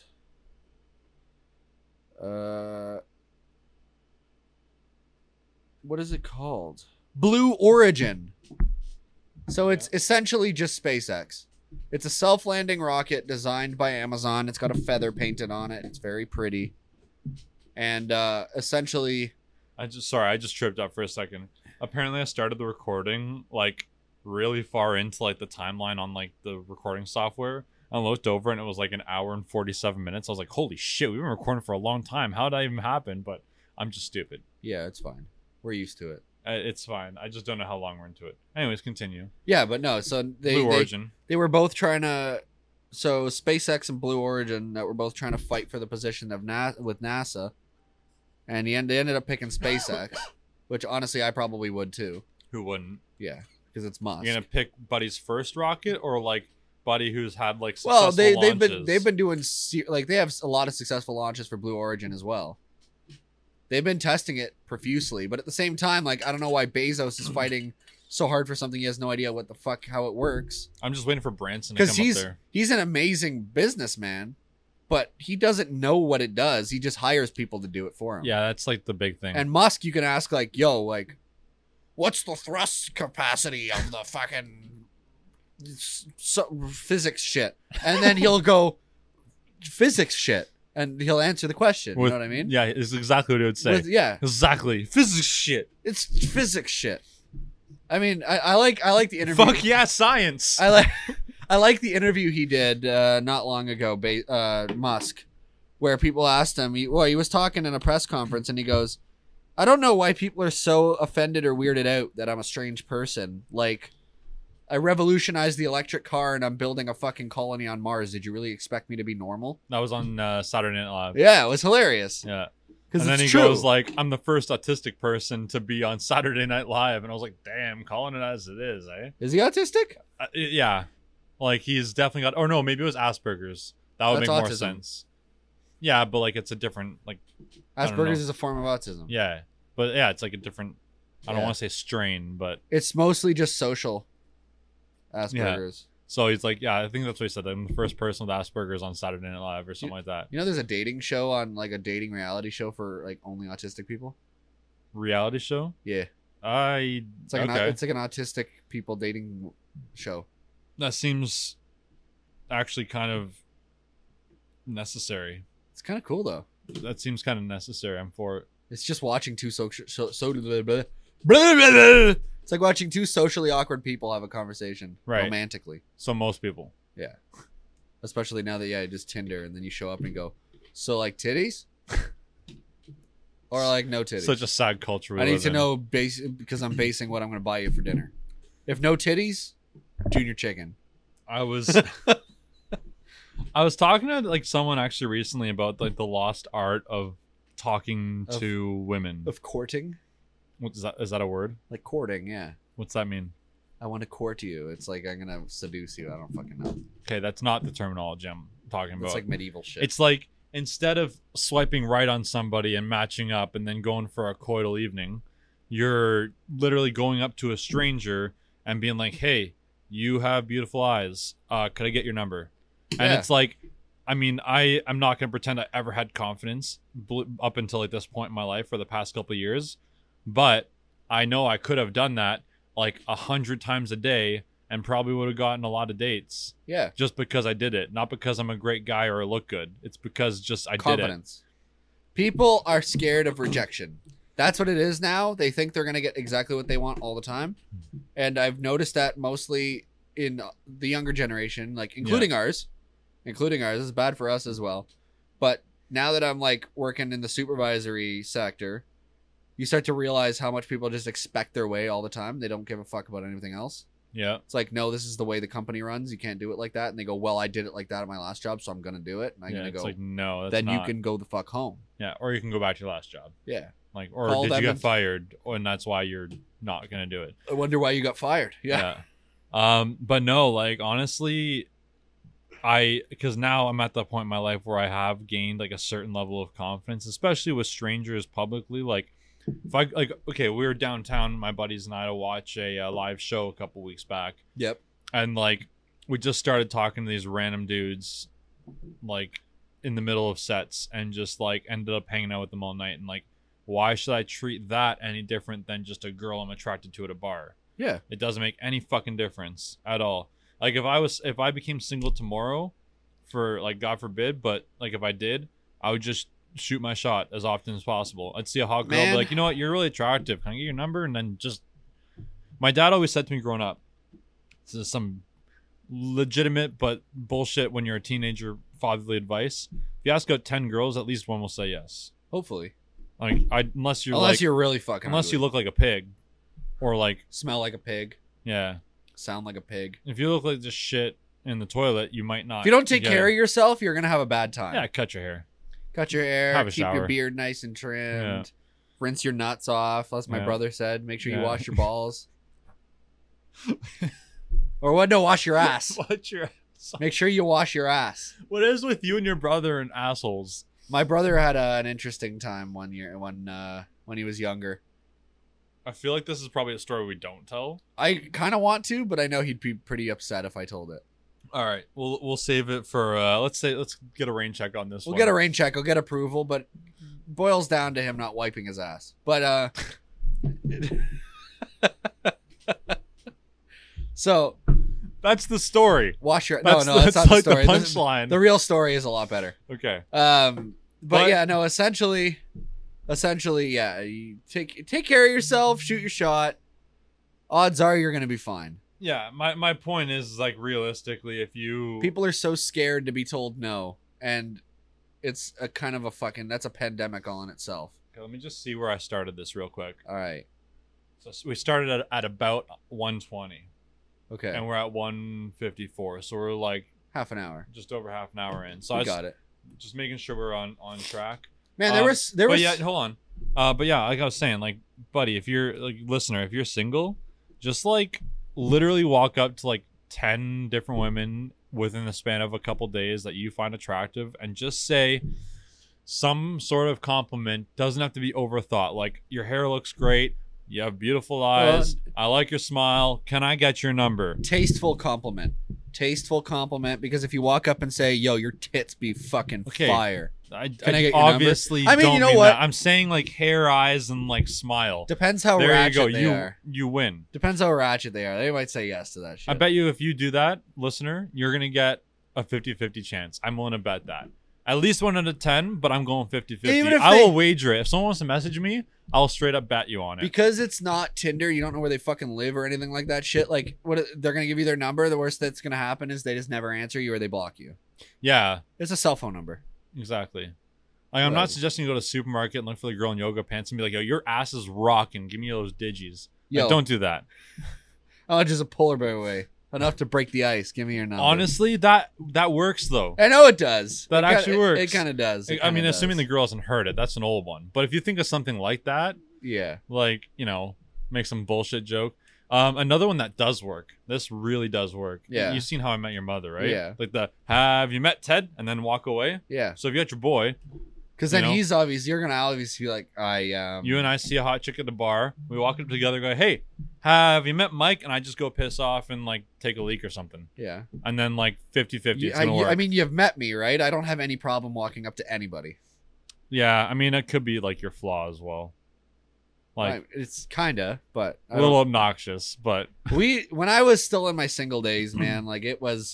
What is it called? Blue Origin. So it's essentially just SpaceX. It's a self-landing rocket designed by Amazon. It's got a feather painted on it. It's very pretty. And essentially, I just tripped up for a second. Apparently I started the recording like really far into like the timeline on like the recording software. I looked over and it was like an hour and 47 minutes. I was like, holy shit, we've been recording for a long time. How did that even happen? But I'm just stupid. yeah, it's fine. We're used to it. It's fine. I just don't know how long we're into it. Anyways, continue. Yeah, but no. So Blue Origin. they were both trying to. So SpaceX and Blue Origin that were both trying to fight for the position of with NASA, and they ended up picking SpaceX, which honestly I probably would too. Who wouldn't? Yeah, because it's Musk. You're gonna pick Buddy's first rocket, or like Buddy who's had like Well, successful they've launches? been doing like they have a lot of successful launches for Blue Origin as well. They've been testing it profusely, but at the same time, like I don't know why Bezos is fighting so hard for something he has no idea what the fuck how it works. I'm just waiting for Branson to come Because up there. he's an amazing businessman, but he doesn't know what it does. He just hires people to do it for him. Yeah, that's like the big thing. And Musk, you can ask like, "Yo, like, what's the thrust capacity of the fucking physics shit?" And then he'll go, "Physics shit," and he'll answer the question. You know what I mean? Yeah, it's exactly what it would say. Yeah, Exactly. Physics shit. it's physics shit. I mean, I like the interview. Fuck yeah, science. I like the interview he did not long ago, Musk, where people asked him. He was talking in a press conference, and he goes, "I don't know why people are so offended or weirded out that I'm a strange person. Like, I revolutionized the electric car, and I'm building a fucking colony on Mars. Did you really expect me to be normal?" That was on Saturday Night Live. Yeah, it was hilarious. Yeah. And then it's he true. goes like, I'm the first autistic person to be on Saturday Night Live. And I was like, damn, calling it as it is, eh? Is he autistic? Yeah. Like, he's definitely got, or no, maybe it was Asperger's. That would That's make more autism. sense. Yeah, but like, it's a different, like, I don't know. Asperger's is a form of autism. Yeah. But yeah, it's like a different, I don't Yeah. want to say strain, but. It's mostly just social Asperger's. So he's like, yeah, I think that's what he said. I'm the first person with Asperger's on Saturday Night Live or something like that. You know, there's a dating show on like a dating reality show for like only autistic people. Reality show? Yeah, It's it's like okay. it's like an autistic people dating show. That seems actually kind of necessary. It's kind of cool though. That seems kind of necessary. I'm for it. It's just watching two It's like watching two socially awkward people have a conversation Right. romantically. So most people. Yeah, especially now that just Tinder and then you show up and you go, so like titties, or like no titties. Such a sad culture. We I need live to in. know because I'm basing what I'm going to buy you for dinner. If no titties, junior chicken. I was talking to like someone actually recently about like the lost art of talking Of- to women. Of courting, What is that a word? like courting. Yeah, What's that mean? I want to court you. It's like I'm gonna seduce you. I don't fucking know. Okay, that's not the terminology I'm talking about. It's like medieval shit. It's like instead of swiping right on somebody and matching up and then going for a coital evening, you're literally going up to a stranger and being like, "Hey, you have beautiful eyes. Could I get your number?" And Yeah. it's like, I mean, I'm not gonna pretend I ever had confidence up until like this point in my life for the past couple of years, but I know I could have done that like 100 times a day and probably would have gotten a lot of dates yeah, just because I did it, not because I'm a great guy or look good. It's because just I did it. confidence. People are scared of rejection. That's what it is now. They think they're gonna get exactly what they want all the time, and I've noticed that mostly in the younger generation, like including ours. Including ours, this is bad for us as well. But now that I'm like working in the supervisory sector, you start to realize how much people just expect their way all the time. They don't give a fuck about anything else. Yeah. It's like, no, this is the way the company runs. You can't do it like that. And they go, well, I did it like that at my last job, so I'm gonna do it. And I'm Yeah, gonna it's go. like no, that's Then not. you can go the fuck home. Yeah, or you can go back to your last job. Yeah. Like, or Call did them you get and- fired, and that's why you're not gonna do it. I wonder why you got fired. Yeah. But no, like honestly, because now I'm at the point in my life where I have gained like a certain level of confidence, especially with strangers publicly. Like, if I like, okay, we were downtown, my buddies and I, to watch a live show a couple weeks back, Yep. and like we just started talking to these random dudes, like in the middle of sets, and just like ended up hanging out with them all night. And like, why should I treat that any different than just a girl I'm attracted to at a bar? Yeah. It doesn't make any fucking difference at all. Like if I became single tomorrow, for like God forbid, but like if I did, I would just shoot my shot as often as possible. I'd see a hot girl, Man. be like, you know what, you're really attractive. Can I get your number? And then just, my dad always said to me growing up, this is some legitimate but bullshit when you're a teenager fatherly advice. If you ask out 10 girls, at least one will say yes. Hopefully. Like unless you're Unless like, you're really fucking unless ugly. you look like a pig, or like, Smell like a pig. yeah, Sound like a pig. if you look like just shit in the toilet, you might not. If you don't take get care it. of yourself, you're gonna have a bad time. Yeah, cut your hair. Cut your hair, Have a keep your shower. beard nice and trimmed, Yeah. rinse your nuts off. That's my Yeah. brother said. Make sure you Yeah. wash your balls. Or what? No, wash your ass. Watch your ass. Make sure you wash your ass. What is with you and your brother and assholes? My brother had an interesting time one year when he was younger. I feel like this is probably a story we don't tell. I kind of want to, but I know he'd be pretty upset if I told it. All right, we'll save it for let's get a rain check on this. We'll one. get a rain check. We'll get approval, but boils down to him not wiping his ass. But so That's the story. wash your That's that's not the like story. the punchline. The real story is a lot better. Okay. But But- yeah, no. Essentially, yeah. You take care of yourself. Shoot your shot. Odds are you're gonna be fine. Yeah, my point is like realistically, if you People are so scared to be told no, and it's a kind of a fucking that's a pandemic all in itself. Okay, let me just see where I started this real quick. All right. So we started at about 120, Okay. and we're at 154. So we're like Half an hour. just over half an hour in. So We I got it. just making sure we're on track. Man, there was But yeah, hold on. But yeah, like I was saying, like, buddy, if you're like listener, if you're single, just like literally walk up to like 10 different women within the span of a couple days that you find attractive, and just say some sort of compliment. Doesn't have to be overthought. Like, your hair looks great. You have beautiful eyes. I like your smile. Can I get your number? Tasteful compliment, because if you walk up and say, yo, your tits be fucking fire, I get your obviously number? I mean, don't you know mean what? that. I'm saying like hair, eyes, and like smile. Depends how There ratchet you go. they are. You win. Depends how ratchet they are. They might say yes to that shit. I bet you if you do that, listener, you're going to get a 50-50 chance. I'm willing to bet that. At least 1 out of 10, but I'm going 50-50. I will wager it. If someone wants to message me, I'll straight up bet you on it. Because it's not Tinder, you don't know where they fucking live or anything like that shit. Like, what they're going to give you their number. The worst that's going to happen is they just never answer you or they block you. Yeah. It's a cell phone number. Exactly. Like, I'm not suggesting you go to the supermarket and look for the girl in yoga pants and be like, yo, your ass is rocking. Give me those digis. Like, don't do that. Oh, just a polar bear away. Enough to break the ice. Give me your number. Honestly, that works, though. I know it does. That actually works. It kind of does. I mean, assuming the girl hasn't heard it. That's an old one. But if you think of something like that, yeah, like, you know, make some bullshit joke. Another one that does work. This really does work. Yeah. You've seen How I Met Your Mother, right? Yeah. Like have you met Ted? And then walk away. Yeah. So if you got your boy. Because then you're going to obviously be like, You and I see a hot chick at the bar. We walk up together, go, hey, have you met Mike? And I just go piss off and like take a leak or something. Yeah. And then like 50-50, it's going to work. I mean, you've met me, right? I don't have any problem walking up to anybody. Yeah. I mean, it could be like your flaw as well. Like, it's kind of, but a little obnoxious, but when I was still in my single days, man, like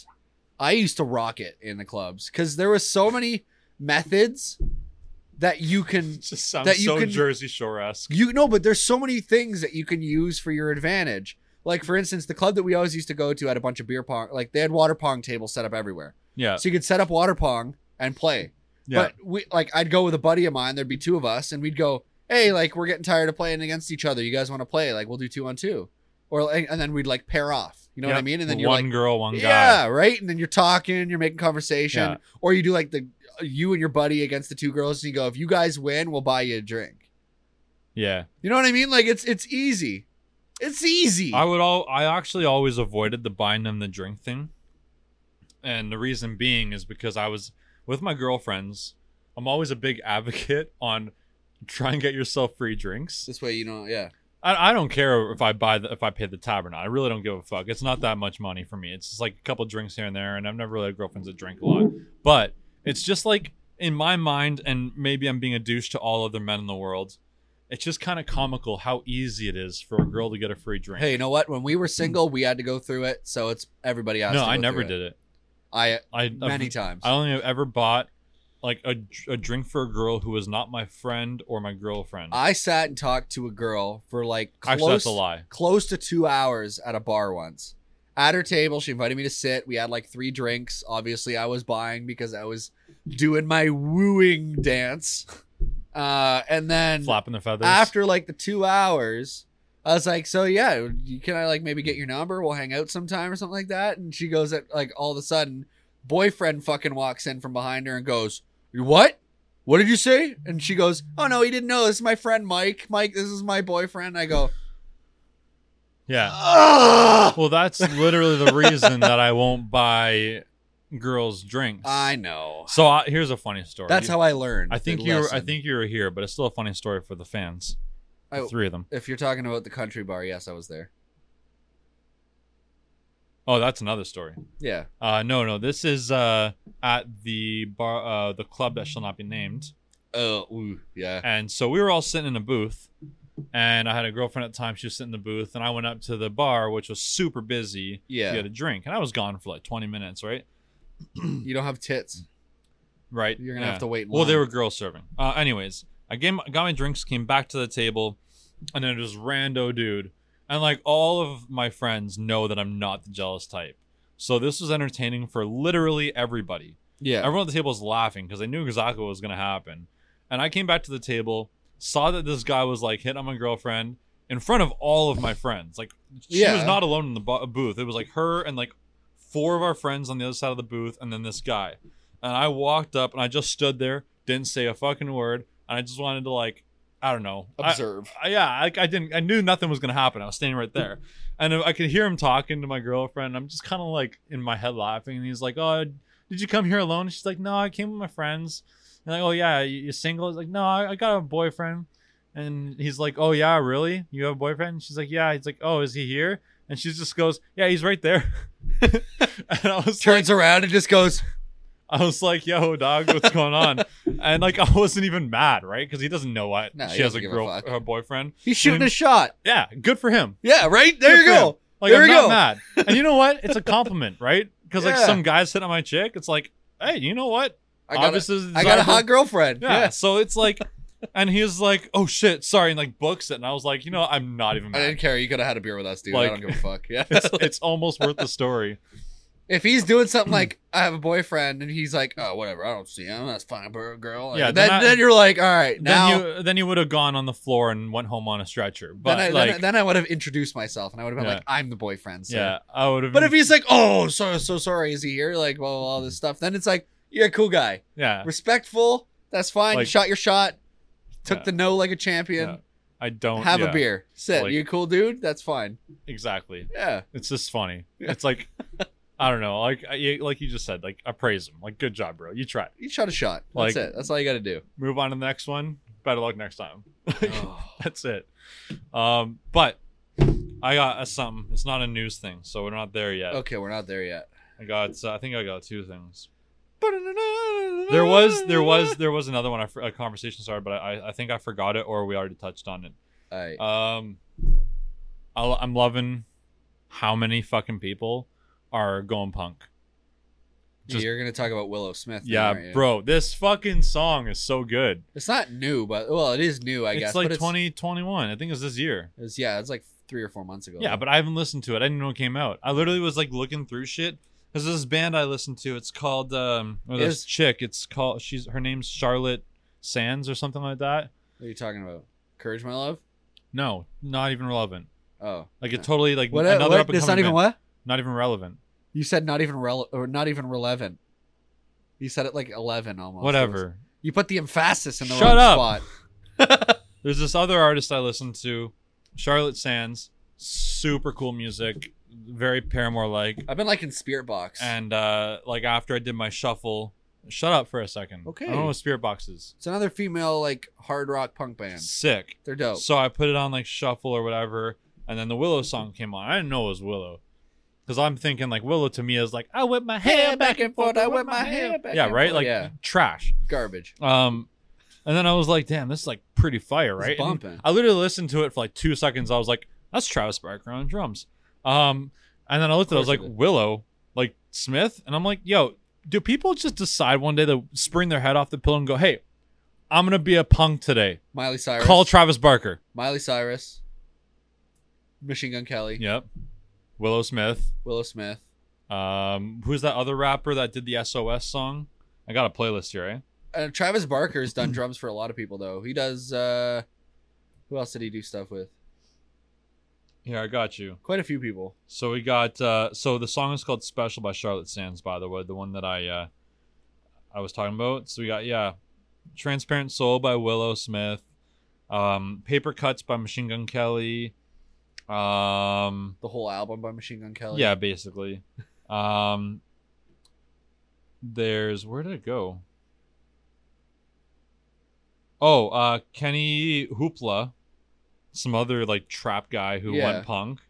I used to rock it in the clubs because there was so many methods that you can it just sounds Jersey Shore-esque. But there's so many things that you can use for your advantage. Like, for instance, the club that we always used to go to had a bunch of beer pong. Like, they had water pong tables set up everywhere. Yeah. So you could set up water pong and play. Yeah. But I'd go with a buddy of mine. There'd be two of us, and we'd go, hey, like, we're getting tired of playing against each other. You guys want to play? Like, we'll do 2-on-2. And then we'd like pair off. You know what I mean? And then you're one like, girl, one guy. Yeah, right. And then you're talking, you're making conversation, or you do like you and your buddy against the two girls, and you go, if you guys win, we'll buy you a drink. Yeah. You know what I mean? Like, it's easy. It's easy. I actually always avoided the buying them the drink thing. And the reason being is because I was with my girlfriends. I'm always a big advocate on try and get yourself free drinks. This way, yeah. I don't care if I pay the tab or not. I really don't give a fuck. It's not that much money for me. It's just like a couple drinks here and there, and I've never really had girlfriends that drink a lot. But it's just like, in my mind, and maybe I'm being a douche to all other men in the world, it's just kind of comical how easy it is for a girl to get a free drink. Hey, you know what? When we were single, we had to go through it, so it's everybody else. No, I never did it. I many times. I only ever bought like a drink for a girl who was not my friend or my girlfriend. I sat and talked to a girl for like actually, that's a lie. Close to 2 hours at a bar once. At her table, she invited me to sit. We had like 3 drinks. Obviously, I was buying because I was doing my wooing dance. And then flapping the feathers. After like the 2 hours, I was like, so yeah, can I like maybe get your number? We'll hang out sometime or something like that. And she goes at like all of a sudden, boyfriend fucking walks in from behind her and goes, what? What did you say? And she goes, oh no, he didn't know. This is my friend Mike. Mike, this is my boyfriend. I go, yeah. Ugh! Well, that's literally the reason that I won't buy girls drinks. I know. So here's a funny story. That's how I learned. I think you were here, but it's still a funny story for the fans. The 3 of them. If you're talking about the country bar, yes, I was there. Oh, that's another story. Yeah. No. This is at the bar, the club that shall not be named. Yeah. And so we were all sitting in a booth, and I had a girlfriend at the time. She was sitting in the booth, and I went up to the bar, which was super busy. Yeah. To get a drink, and I was gone for like 20 minutes, right? You don't have tits. Right. You're gonna have to wait. Well, they were girls serving. Anyways, I got my drinks, came back to the table, and then this rando dude. And like all of my friends know that I'm not the jealous type. So this was entertaining for literally everybody. Yeah. Everyone at the table was laughing because they knew exactly what was going to happen. And I came back to the table, saw that this guy was like hitting on my girlfriend in front of all of my friends. Like she was not alone in the booth. It was like her and like 4 of our friends on the other side of the booth and then this guy. And I walked up and I just stood there, didn't say a fucking word, and I just wanted to like, I don't know, Observe. I knew nothing was gonna happen. I was standing right there, and I could hear him talking to my girlfriend. I'm just kind of like in my head laughing, and he's like, "Oh, did you come here alone?" And she's like, "No, I came with my friends." And like, "Oh yeah, you single?" He's like, "No, I got a boyfriend." And he's like, "Oh yeah, really? You have a boyfriend?" And she's like, "Yeah." He's like, "Oh, is he here?" And she just goes, "Yeah, he's right there." And I was Turns around and just goes, I was like, "Yo, dog, what's going on?" And like, I wasn't even mad, right? Because he doesn't know what No, he she has a doesn't give a fuck. her boyfriend. he's shooting a shot. Yeah, good for him. Yeah, right? There Good you for go. him. Like, There I'm we not go. mad. And you know what? It's a compliment, right? Because like Yeah. some guys hit on my chick, it's like, hey, you know what? I got Obviously, a desirable- hot girlfriend. Yeah. Yeah. So it's like, and he was like, "Oh shit, sorry," and like books it, and I was like, you know, I'm not even I mad. didn't care. You could have had a beer with us, dude. Like- I don't give a fuck. Yeah. It's almost worth the story. If he's doing something like, I have a boyfriend, and he's like, oh, whatever, I don't see him. That's fine, girl. Like, Yeah, then you're like, all right, now. Then you would have gone on the floor and went home on a stretcher. But Then I would have introduced myself, and I would have been Yeah. like, I'm the boyfriend. So. yeah, I would have. But if he's like, oh, so sorry, is he here? Like, well, all this stuff. Then it's like, you're a cool guy, yeah, respectful. That's fine. Like- you shot your shot, took Yeah. the no like a champion. yeah, I don't Have yeah, a beer. Sit. Like- you a cool dude? That's fine. exactly. Yeah. It's just funny. It's like, I don't know, like like you just said, like appraise him, like good job, bro. You tried. You shot a shot. Like- That's it. That's all you got to do. Move on to the next one. Better luck next time. Oh. That's it. But I got something. It's not a news thing, so we're not there yet. Okay, we're not there yet. I think I got two things. There was another one. A conversation started, but I think I forgot it, or we already touched on it. All right. I'm loving how many fucking people are going punk. just- You're gonna talk about Willow Smith. now, Yeah, aren't you? bro, this fucking song is so good. It's not new, but well, it is new, I guess. It's like but 2021. I think it's this year. it's like 3 or 4 months ago. Yeah, but I haven't listened to it. I didn't know it came out. I literally was like looking through shit. There's this band I listened to. It's called or this chick. It's called her name's Charlotte Sands or something like that. What are you talking about? Courage, my love. No, not even relevant. Oh, Like it totally like what? another What? up and It's not coming even band. what? Not even relevant. You said not even not even relevant. You said it like 11 almost. Whatever. You put the emphasis in the Shut wrong up. spot. There's this other artist I listened to, Charlotte Sands. Super cool music, very Paramore like. I've been liking Spirit Box. And like after I did my shuffle, shut up for a second. Okay. I don't know what Spirit Box is. It's another female like hard rock punk band. Sick. They're dope. So I put it on like shuffle or whatever, and then the Willow song came on. I didn't know it was Willow, because I'm thinking like Willow to me is like I whip my hair back and forth, I whip my hair back. Yeah, and right. forth. Like Yeah. trash. Garbage. And then I was like, damn, this is like pretty fire, right? It's And bumping. I literally listened to it for like 2 seconds. I was like, that's Travis Barker on drums. And then I looked at it, I was course like, it is. Willow, like Smith, and I'm like, yo, do people just decide one day to spring their head off the pillow and go, hey, I'm gonna be a punk today. Miley Cyrus. Call Travis Barker. Miley Cyrus. Machine Gun Kelly. Yep. Willow Smith. Willow Smith. Who's that other rapper that did the SOS song? I got a playlist here, eh? Travis Barker's done drums for a lot of people though. He does. Who else did he do stuff with? Here, I got you. Quite a few people. So we got so the song is called Special by Charlotte Sands, by the way, the one that I was talking about. So we got Transparent Soul by Willow Smith, Paper Cuts by Machine Gun Kelly, The whole album by Machine Gun Kelly. yeah, basically. There's, where did it go? Oh, Kenny Hoopla, some other like trap guy who Yeah. went punk.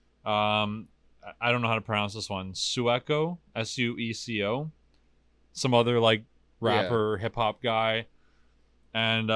I don't know how to pronounce this one. Sueco, Sueco, some other like rapper hip hop guy, and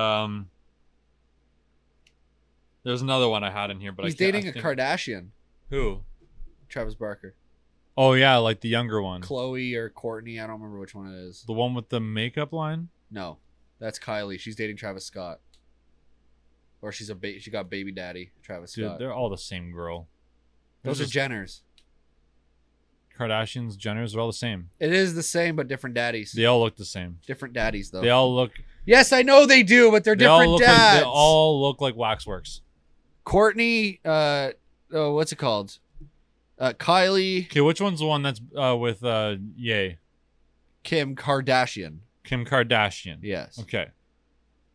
there's another one I had in here, but He's I can't, dating a think- Kardashian. Who? Travis Barker. Oh yeah, like the younger one, Chloe or Courtney. I don't remember which one it is. the one with the makeup line. No, that's Kylie. She's dating Travis Scott. Or she got baby daddy Travis Dude, Scott. they're all the same girl. Those are just- Jenners. Kardashians, Jenners, they're all the same. It is the same, but different daddies. They all look the same. Different daddies, though. They all look. Yes, I know they do, but they're They all different look dads. like. They all look like Waxworks. Courtney, what's it called? Kylie, Okay, which one's the one that's with Ye? Kim Kardashian. Kim Kardashian. Yes. Okay.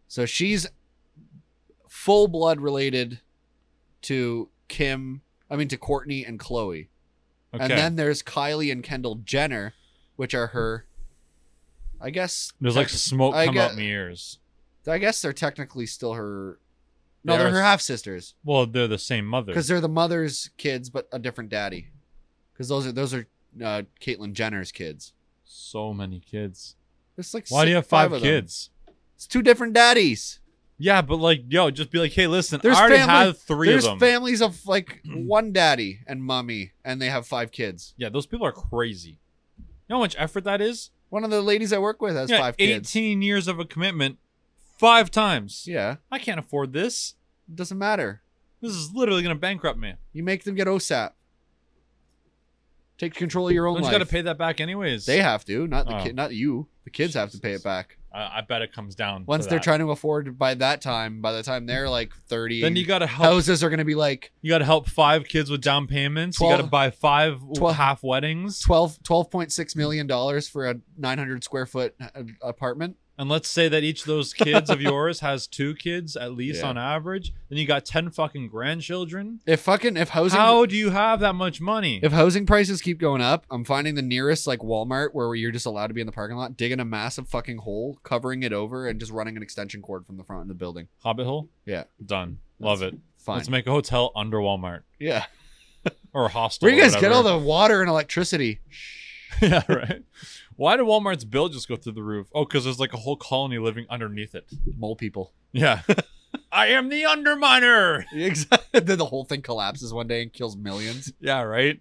So she's full blood related to to Courtney and Khloe. Okay. And then there's Kylie and Kendall Jenner, which are her, I guess. There's like smoke come out my ears. I guess they're technically still her. No, They they're are her half sisters Well, they're the same mother. because they're the mother's kids, but a different daddy. Because those are Caitlyn Jenner's kids. So many kids. There's like Why do you have five of them. kids? It's two different daddies. Yeah, but like, yo, just be like, hey, listen, There's I already family- have three of There's them. families of like one daddy and mommy, and they have 5 kids. Yeah, those people are crazy. You know how much effort that is? One of the ladies I work with has 5 kids. 18 years of a commitment, 5 times. Yeah, I can't afford this. it doesn't matter. This is literally gonna bankrupt me. You make them get OSAP. Take control of your own Don't you life. got to pay that back anyways? They have to, not the Oh. kid, not you. The kids have to pay it back. I bet it comes down. Once to they're that. trying to afford by the time they're like 30, Then you gotta help. houses are going to be like You gotta help 5 kids with down payments. 12 you gotta buy 5 12 half weddings. $12.6 million for a 900 square foot apartment. And let's say that each of those kids of yours has 2 kids at least Yeah. on average. Then you got 10 fucking grandchildren. If housing How do you have that much money? if housing prices keep going up, I'm finding the nearest like Walmart where you're just allowed to be in the parking lot, digging a massive fucking hole, covering it over, and just running an extension cord from the front of the building. Hobbit hole? Yeah, Done. Love it. fine. Let's make a hotel under Walmart. Yeah, Or a hostel. where do you or guys get all whatever. the water and electricity? Yeah, right. Why did Walmart's bill just go through the roof? Oh, because there's like a whole colony living underneath it. Mole people. Yeah. I am the underminer. Exactly. Then the whole thing collapses one day and kills millions. Yeah, right.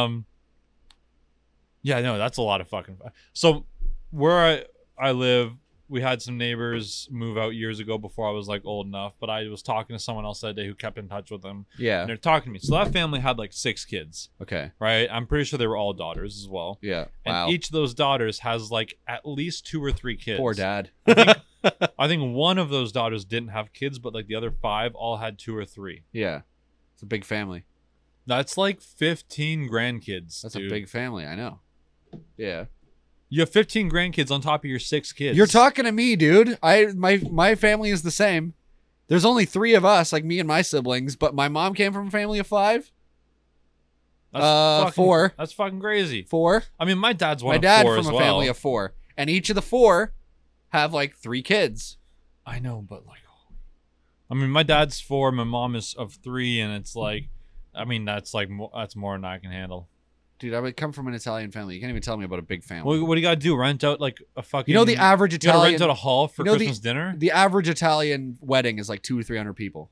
Yeah, no, that's a lot of fucking. So, where I live, we had some neighbors move out years ago before I was like old enough. But I was talking to someone else that day who kept in touch with them, Yeah. and they're talking to me. So that family had like 6 kids, Okay. right? I'm pretty sure they were all daughters as well. Yeah. And Wow. each of those daughters has like at least 2 or 3 kids. Poor dad. I think one of those daughters didn't have kids, but like the other 5 all had 2 or 3. Yeah. It's a big family. That's like 15 grandkids. That's dude. a big family. I know. Yeah. You have 15 grandkids on top of your 6 kids. You're talking to me, dude. My family is the same. There's only 3 of us, like me and my siblings, but my mom came from a family of 5. That's 4. That's fucking crazy. 4. I mean, my dad's one My of dad 4 from as a well. family of 4. And each of the 4 have like 3 kids. I know, but like, I mean, my dad's 4, my mom is of 3, and it's like, I mean, that's like that's more than I can handle. Dude, I would come from an Italian family. You can't even tell me about a big family. What do you gotta do? Rent out like a fucking? You know the average You gotta Italian rent out a hall for you know the- Christmas dinner. the average Italian wedding is like 200 or 300 people.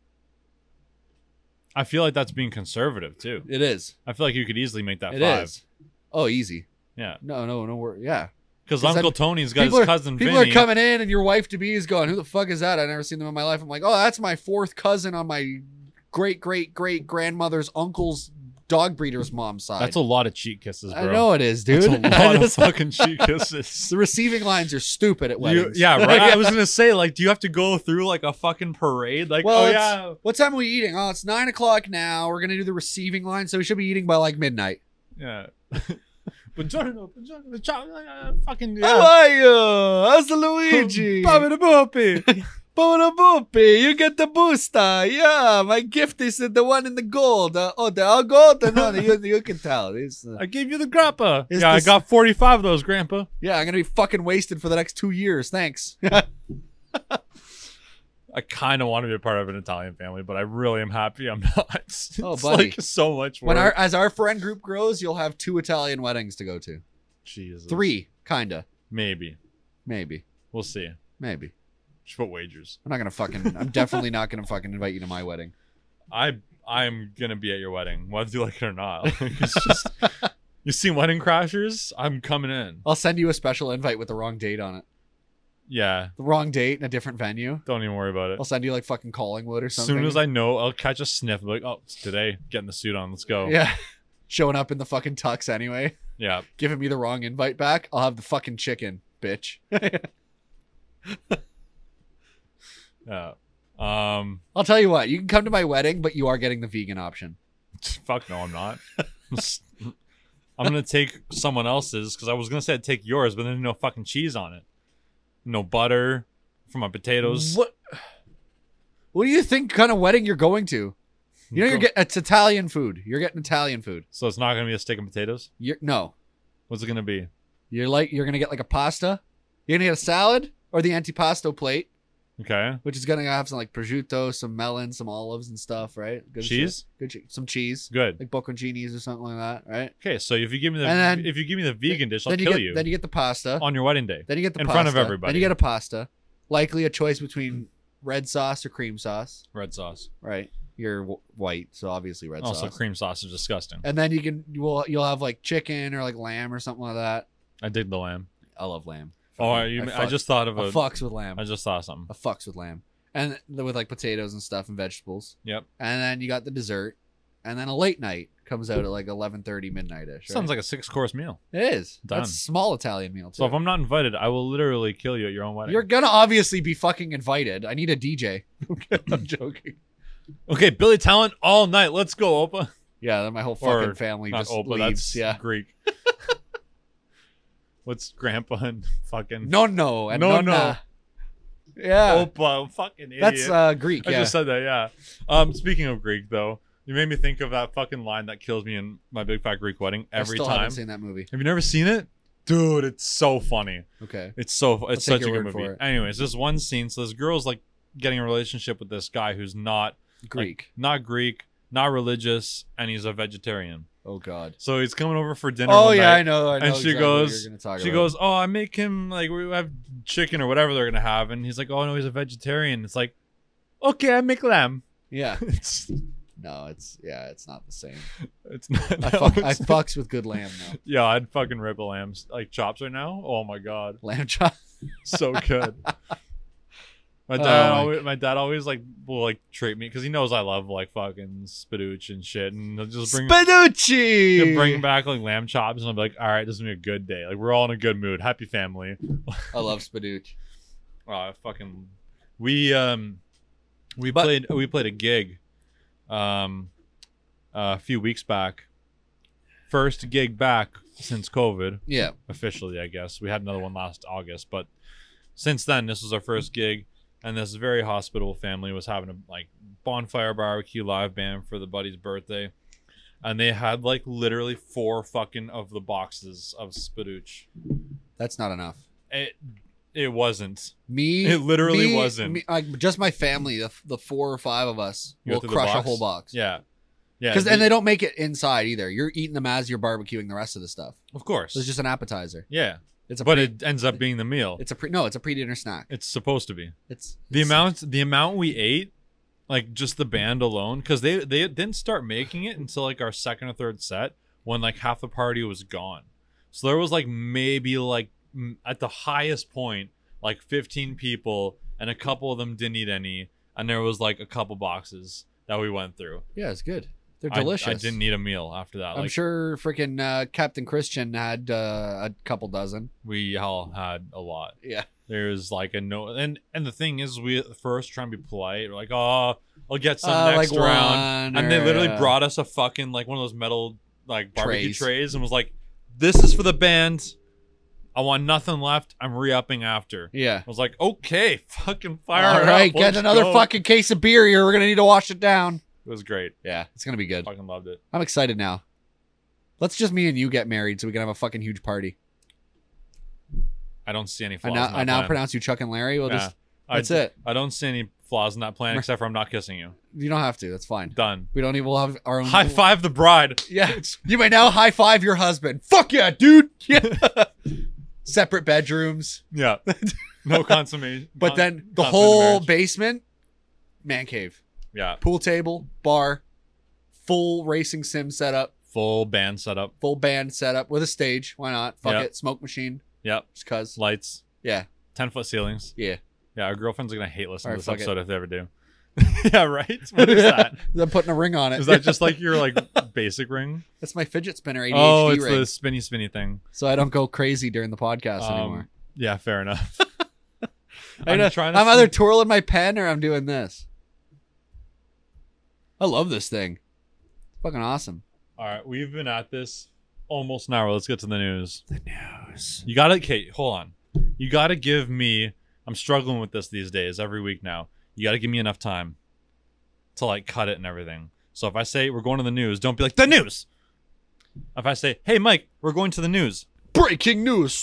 I feel like that's being conservative too. It is. I feel like you could easily make that It 5. is. Oh, easy. Yeah, No. Yeah. because 'Cause Uncle then Tony's got People his are, cousin people Vinny. are coming in, and your wife to be is going, "Who the fuck is that? I've never seen them in my life." I'm like, "Oh, that's my 4th cousin on my great grandmother's uncle's dog breeder's mom's side." That's a lot of cheek kisses, bro. I know it is, dude. That's a lot of fucking cheek kisses. The receiving lines are stupid at weddings. Yeah, right. I was gonna say, like, do you have to go through like a fucking parade? Like, Well, oh it's- yeah, What time are we eating? Oh, it's 9:00 now. We're gonna do the receiving line, so we should be eating by like midnight. yeah. Buongiorno, fucking How are you? How's the Luigi? Buppi, you get the booster. Yeah, my gift is the one in the gold. They're all gold. No, you can tell. I gave you the grappa. Is Yeah, this- I got 45 of those, Grandpa. Yeah, I'm gonna be fucking wasted for the next 2 years. Thanks. I kind of want to be a part of an Italian family, but I really am happy I'm not. It's Oh, buddy. like so much work. When as our friend group grows, you'll have 2 Italian weddings to go to. Jesus. 3, kinda, Maybe. maybe, We'll see. maybe. Just put wagers. I'm definitely not gonna fucking invite you to my wedding. I'm gonna be at your wedding, whether you like it or not. It's just you see Wedding Crashers? I'm coming in. I'll send you a special invite with the wrong date on it. Yeah. The wrong date in a different venue. Don't even worry about it. I'll send you like fucking Collingwood or As something. soon as I know, I'll catch a sniff. Like, oh, it's today. Getting the suit on. Let's go. Yeah. Showing up in the fucking tux anyway. Yeah. Giving me the wrong invite back. I'll have the fucking chicken, bitch. Yeah. I'll tell you what, you can come to my wedding, but you are getting the vegan option. Fuck no, I'm not. I'm gonna take someone else's because I was gonna say I'd take yours, but then no fucking cheese on it. No butter. for my potatoes. What do you think kind of wedding you're going to? You know, it's Italian food. You're getting Italian food. So it's not gonna be a steak and potatoes. No. What's it gonna be? You're gonna get like a pasta. You're gonna get a salad or the antipasto plate, Okay. which is gonna have some like prosciutto, some melon, some olives and stuff, right? Good Cheese? shit. Some cheese, Good. like bocconcinis or something like that, right? Okay, so if you give me And then- the vegan dish, I'll then kill you Then you get the pasta. on your wedding day. Then you get the in pasta. front of everybody. Then you get a pasta. Likely a choice between red sauce or cream sauce, Red sauce. right? You're white, so obviously red Also, sauce. cream sauce is disgusting. And then you'll have like chicken or like lamb or something like that. I dig the lamb. I love lamb. Oh, I fucks- just thought of I a. fucks with lamb. I just saw something. I fucks with lamb. And with like potatoes and stuff and vegetables. Yep. And then you got the dessert. And then a late night comes out at like 11:30 midnight-ish. Sounds like a 6-course meal. it is. Done. That's a small Italian meal too. So if I'm not invited, I will literally kill you at your own wedding. You're gonna obviously be fucking invited. I need a DJ. I'm joking. Okay, Billy Talent all night. Let's go, Opa. Yeah, then my whole Or fucking family Not just Opa, leaves. that's Yeah. Greek. What's grandpa and fucking No and No, nonna. Yeah. Opa, fucking idiot. That's Greek, I yeah. just said that, yeah. Speaking of Greek, though, you made me think of that fucking line that kills me in My Big Fat Greek Wedding every I still time. haven't seen that movie. Have you never seen it? Dude, it's so funny. Okay. It's take such a your good word for movie. it. Anyways, this one scene, so this girl's like getting a relationship with this guy who's not Greek. not Greek, not religious, and he's a vegetarian. Oh God. So he's coming over for dinner. Oh one yeah, night, I know. and she exactly what goes, you're gonna talk she about. goes, "Oh, I make him like we have chicken or whatever they're gonna have," and he's like, "Oh no, he's a vegetarian." It's like, okay, I make lamb. Yeah. It's No, it's not the same. it's not. I fucks with good lamb though. Yeah, I'd fucking rip a lamb's like chops right now. Oh my god, Lamb chop. so good. My dad always like will like treat me because he knows I love like fucking spadooch and shit, and he'll just bring Spaducci. he'll bring back like lamb chops, and I'll be like, all right, this is gonna be a good day. Like we're all in a good mood, happy family. I love Spaduch. Fucking we played a gig a few weeks back. First gig back since COVID, Yeah. officially, I guess. We had another one last August, but since then this was our first gig, and this very hospitable family was having a like bonfire barbecue live band for the buddy's birthday. And they had like literally 4 fucking of the boxes of Spadooch. That's not enough. It wasn't. It literally wasn't. Like just my family, the 4 or 5 of us You go will through the crush a box? whole box. Yeah. Yeah. Because and they don't make it inside either. You're eating them as you're barbecuing the rest of the stuff. Of course. It's just an appetizer. Yeah. It's a But pre- it ends up being the meal. it's a pre-dinner snack. It's supposed to be. It's The amount we ate, like just the band alone, because they didn't start making it until like our second or third set when like half the party was gone. So there was like maybe like at the highest point like 15 people, and a couple of them didn't eat any, and there was like a couple boxes that we went through. Yeah, it's good. They're delicious. I didn't eat a meal after that. I'm Like sure freaking Captain Christian had a couple dozen. we all had a lot. Yeah. There's like a no, and the thing is, we at first trying to be polite. We're like, oh, I'll get some next like round, one and they or, literally brought us a fucking like one of those metal like barbecue Trays. trays, and was like, "This is for the band. I want nothing left. I'm re-upping after." Yeah. I was like, "Okay, fucking fire All it right, up. get Let's another go." fucking case of beer here. We're gonna need to wash it down. It was great. Yeah, it's gonna be good. Fucking loved it. I'm excited now. Let's just me and you get married so we can have a fucking huge party. I don't see any I flaws. now, in that I now plan. pronounce you Chuck and Larry. We'll Yeah. just that's it. I don't see any flaws in that plan except for I'm not kissing you. You don't have to. That's fine. Done. We don't even. We'll have our own. High five the bride. Yeah. You may now high five your husband. Fuck yeah, dude. Yeah. Separate bedrooms, Yeah. No consummation. but then the consummate whole marriage. basement, man cave, Yeah. pool table, bar, full racing sim setup, Full band setup. full band setup with a stage. Why not? Fuck Yeah. it. Smoke machine. Yep. Just cause. Lights. Yeah. 10-foot ceilings. Yeah. Yeah, our girlfriends are gonna hate listening Alright, to this fuck episode if they ever do. Yeah, right? What is that? I'm putting a ring on it. Is that just like your like basic ring? That's my fidget spinner ADHD Oh, it's ring. the spinny thing. So I don't go crazy during the podcast anymore. Yeah, fair enough. I'm trying to either twirling my pen or I'm doing this. I love this thing. Fucking awesome. All right, we've been at this almost an hour. Let's get to the news. The news. You gotta, Kate, hold on. You gotta give me I'm struggling with this these days every week now. You got to give me enough time to like cut it and everything. So if I say we're going to the news, don't be like the news. If I say, hey Mike, we're going to the news. Breaking news.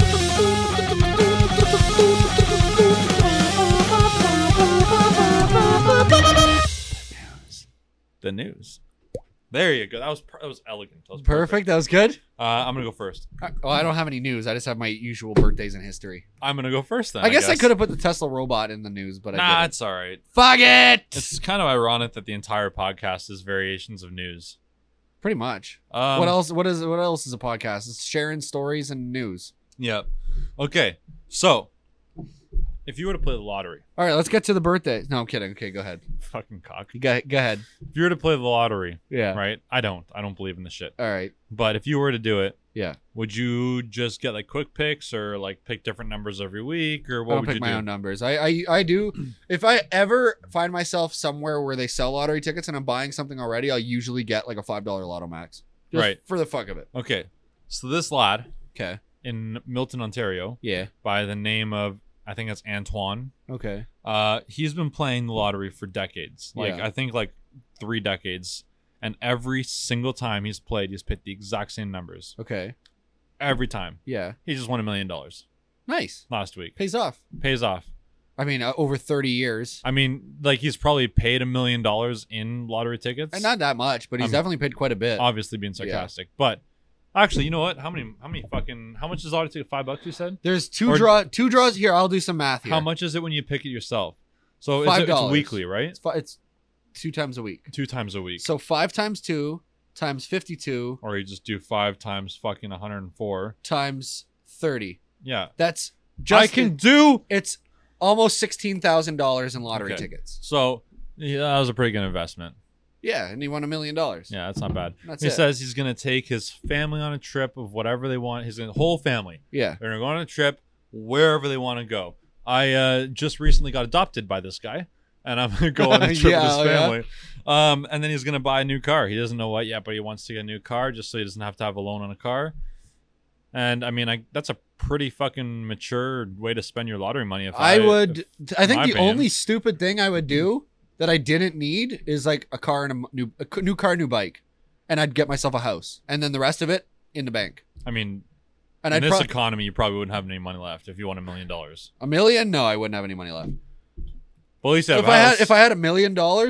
The news. There you go. That was elegant. That was Perfect. That was good. I'm gonna go first. Well, I don't have any news. I just have my usual birthdays in history. I'm gonna go first then. I guess I could have put the Tesla robot in the news, but I Nah, didn't. it's all right. Fuck it. It's kind of ironic that the entire podcast is variations of news. Pretty much. Um, What else? What else is a podcast? It's sharing stories and news. Yep. Okay. So, if you were to play the lottery, All right, let's get to the birthday. No, I'm kidding. Okay, go ahead. fucking cock. Go ahead. If you were to play the lottery, Yeah. right? I don't believe in this shit. All right. But if you were to do it, Yeah. would you just get like quick picks or like pick different numbers every week, or I what don't would pick you my do? own numbers. I do. If I ever find myself somewhere where they sell lottery tickets and I'm buying something already, I'll usually get like a $5 Lotto Max. Just Right. For the fuck of it. Okay. So this lad Okay. in Milton, Ontario, Yeah. by the name of, I think it's Antoine. Okay. He's been playing the lottery for decades. Like Yeah. I think like 3 decades. And every single time he's played, he's picked the exact same numbers. Okay. Every time. Yeah. He just won $1 million Nice. last week. Pays off. Pays off. I mean, over 30 years. I mean, like he's probably paid $1 million in lottery tickets. And not that much, but he's I'm definitely paid quite a bit. Obviously being sarcastic. But actually, you know what? How much is lottery ticket? $5 you said? There's Or- two draws here. I'll do some math here. How much is it when you pick it yourself? So it's $5. weekly, right? It's 2 times a week. 2 times a week. So 5 times 2 times 52 Or you just do 5 times fucking 104. times 30. Yeah. That's just I can do. it's almost $16,000 in lottery Okay. tickets. So yeah, that was a pretty good investment. Yeah, and he won $1 million. Yeah, that's not bad. That's He it. says he's gonna take his family on a trip of whatever they want. His whole family. Yeah. They're gonna go on a trip wherever they want to go. I just recently got adopted by this guy, and I'm gonna go on a trip Yeah, with his oh, yeah. family. And then he's gonna buy a new car. He doesn't know what yet, but he wants to get a new car just so he doesn't have to have a loan on a car. And I mean, that's a pretty fucking mature way to spend your lottery money. I think my the opinion. only stupid thing I would do that I didn't need is like a car and a new car, new bike, and I'd get myself a house, and then the rest of it in the bank. I mean, And in I'd this economy, you probably wouldn't have any money left if you won $1 million. $1 million? No, I wouldn't have any money left. Well, at least you have If a I house. had $1 million,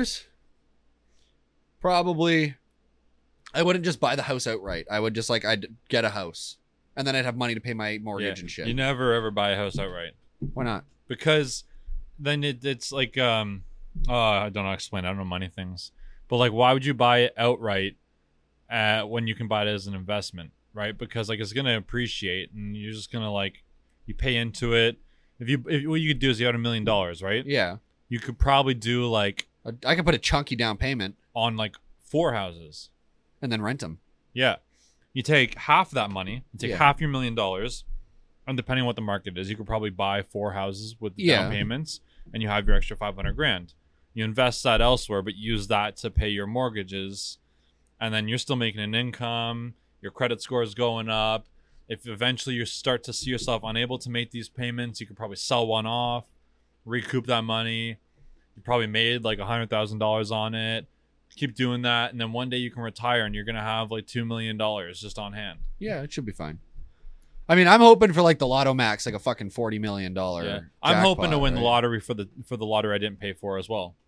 probably I wouldn't just buy the house outright. I would just I'd get a house, and then I'd have money to pay my mortgage and shit. You never ever buy a house outright Why not? because then it's like I don't know how to explain. I don't know money things, but like, why would you buy it outright when you can buy it as an investment, right? Because like it's gonna appreciate, and you're just gonna like you pay into it. If what you could do is you had $1 million, right? Yeah, You could probably do like I could put a chunky down payment on like 4 houses. and then rent them. Yeah. You take half that money, you take Yeah. half your $1 million, and depending on what the market is, you could probably buy 4 houses with the Yeah. down payments, and you have your extra 500 grand. You invest that elsewhere, but use that to pay your mortgages, and then you're still making an income. Your credit score is going up. If eventually you start to see yourself unable to make these payments, you could probably sell one off, recoup that money. You probably made like $100,000 on it. Keep doing that, and then one day you can retire, and you're gonna have like $2 million just on hand. Yeah, it should be fine. I mean, I'm hoping for like the Lotto Max, like a fucking $40 million. Yeah. I'm hoping to win the right? lottery for the lottery I didn't pay for as well.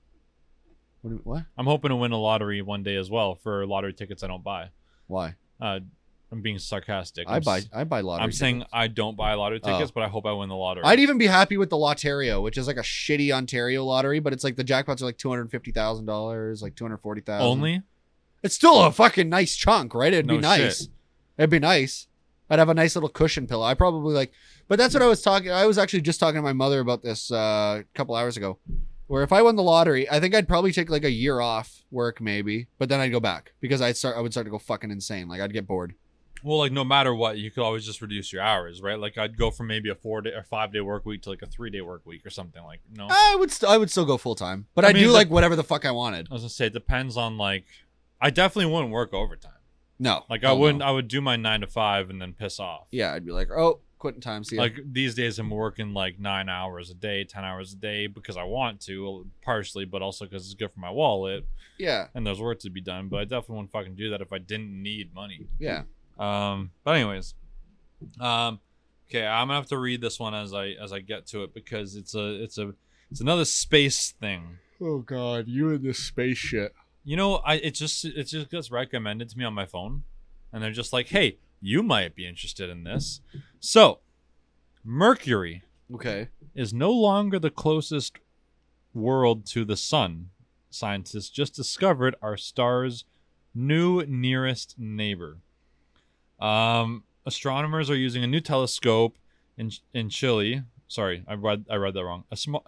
What? I'm hoping to win a lottery one day as well for lottery tickets I don't buy. Why? I'm being sarcastic. I buy lottery. I'm saying tickets. I don't buy lottery tickets, Oh. but I hope I win the lottery. I'd even be happy with the Lotterio, which is like a shitty Ontario lottery, but it's like the jackpots are like $250,000, like $240,000. Only? It's still a fucking nice chunk, right? It'd be No nice. shit. It'd be nice. I'd have a nice little cushion pillow. I probably like, but that's what I was actually just talking to my mother about this a couple hours ago. Where if I won the lottery, I think I'd probably take like a year off work, maybe, but then I'd go back because I would start to go fucking insane. Like I'd get bored. Well, like no matter what, you could always just reduce your hours, right? Like I'd go from maybe a 4-day or 5-day work week to like a 3-day work week or something. Like no, I would still go full time, but I I'd mean, do the- like whatever the fuck I wanted. I was gonna say it depends on like. I definitely wouldn't work overtime. No, Like hell I wouldn't. no. I would do my 9 to 5 and then piss off. Yeah, I'd be like, oh, quitting time. See ya. Like these days, I'm working like 9 hours a day, 10 hours a day because I want to, partially, but also because it's good for my wallet yeah, and there's work to be done. But I definitely wouldn't fucking do that if I didn't need money. yeah. But anyways, okay, I'm gonna have to read this one as I get to it because it's another space thing. Oh God, you and this space shit. You know, it just gets recommended to me on my phone, and they're just like, hey, you might be interested in this. So, Mercury Okay. is no longer the closest world to the sun. Scientists just discovered our star's new nearest neighbor. Astronomers are using a new telescope in Chile. Sorry, I read that wrong.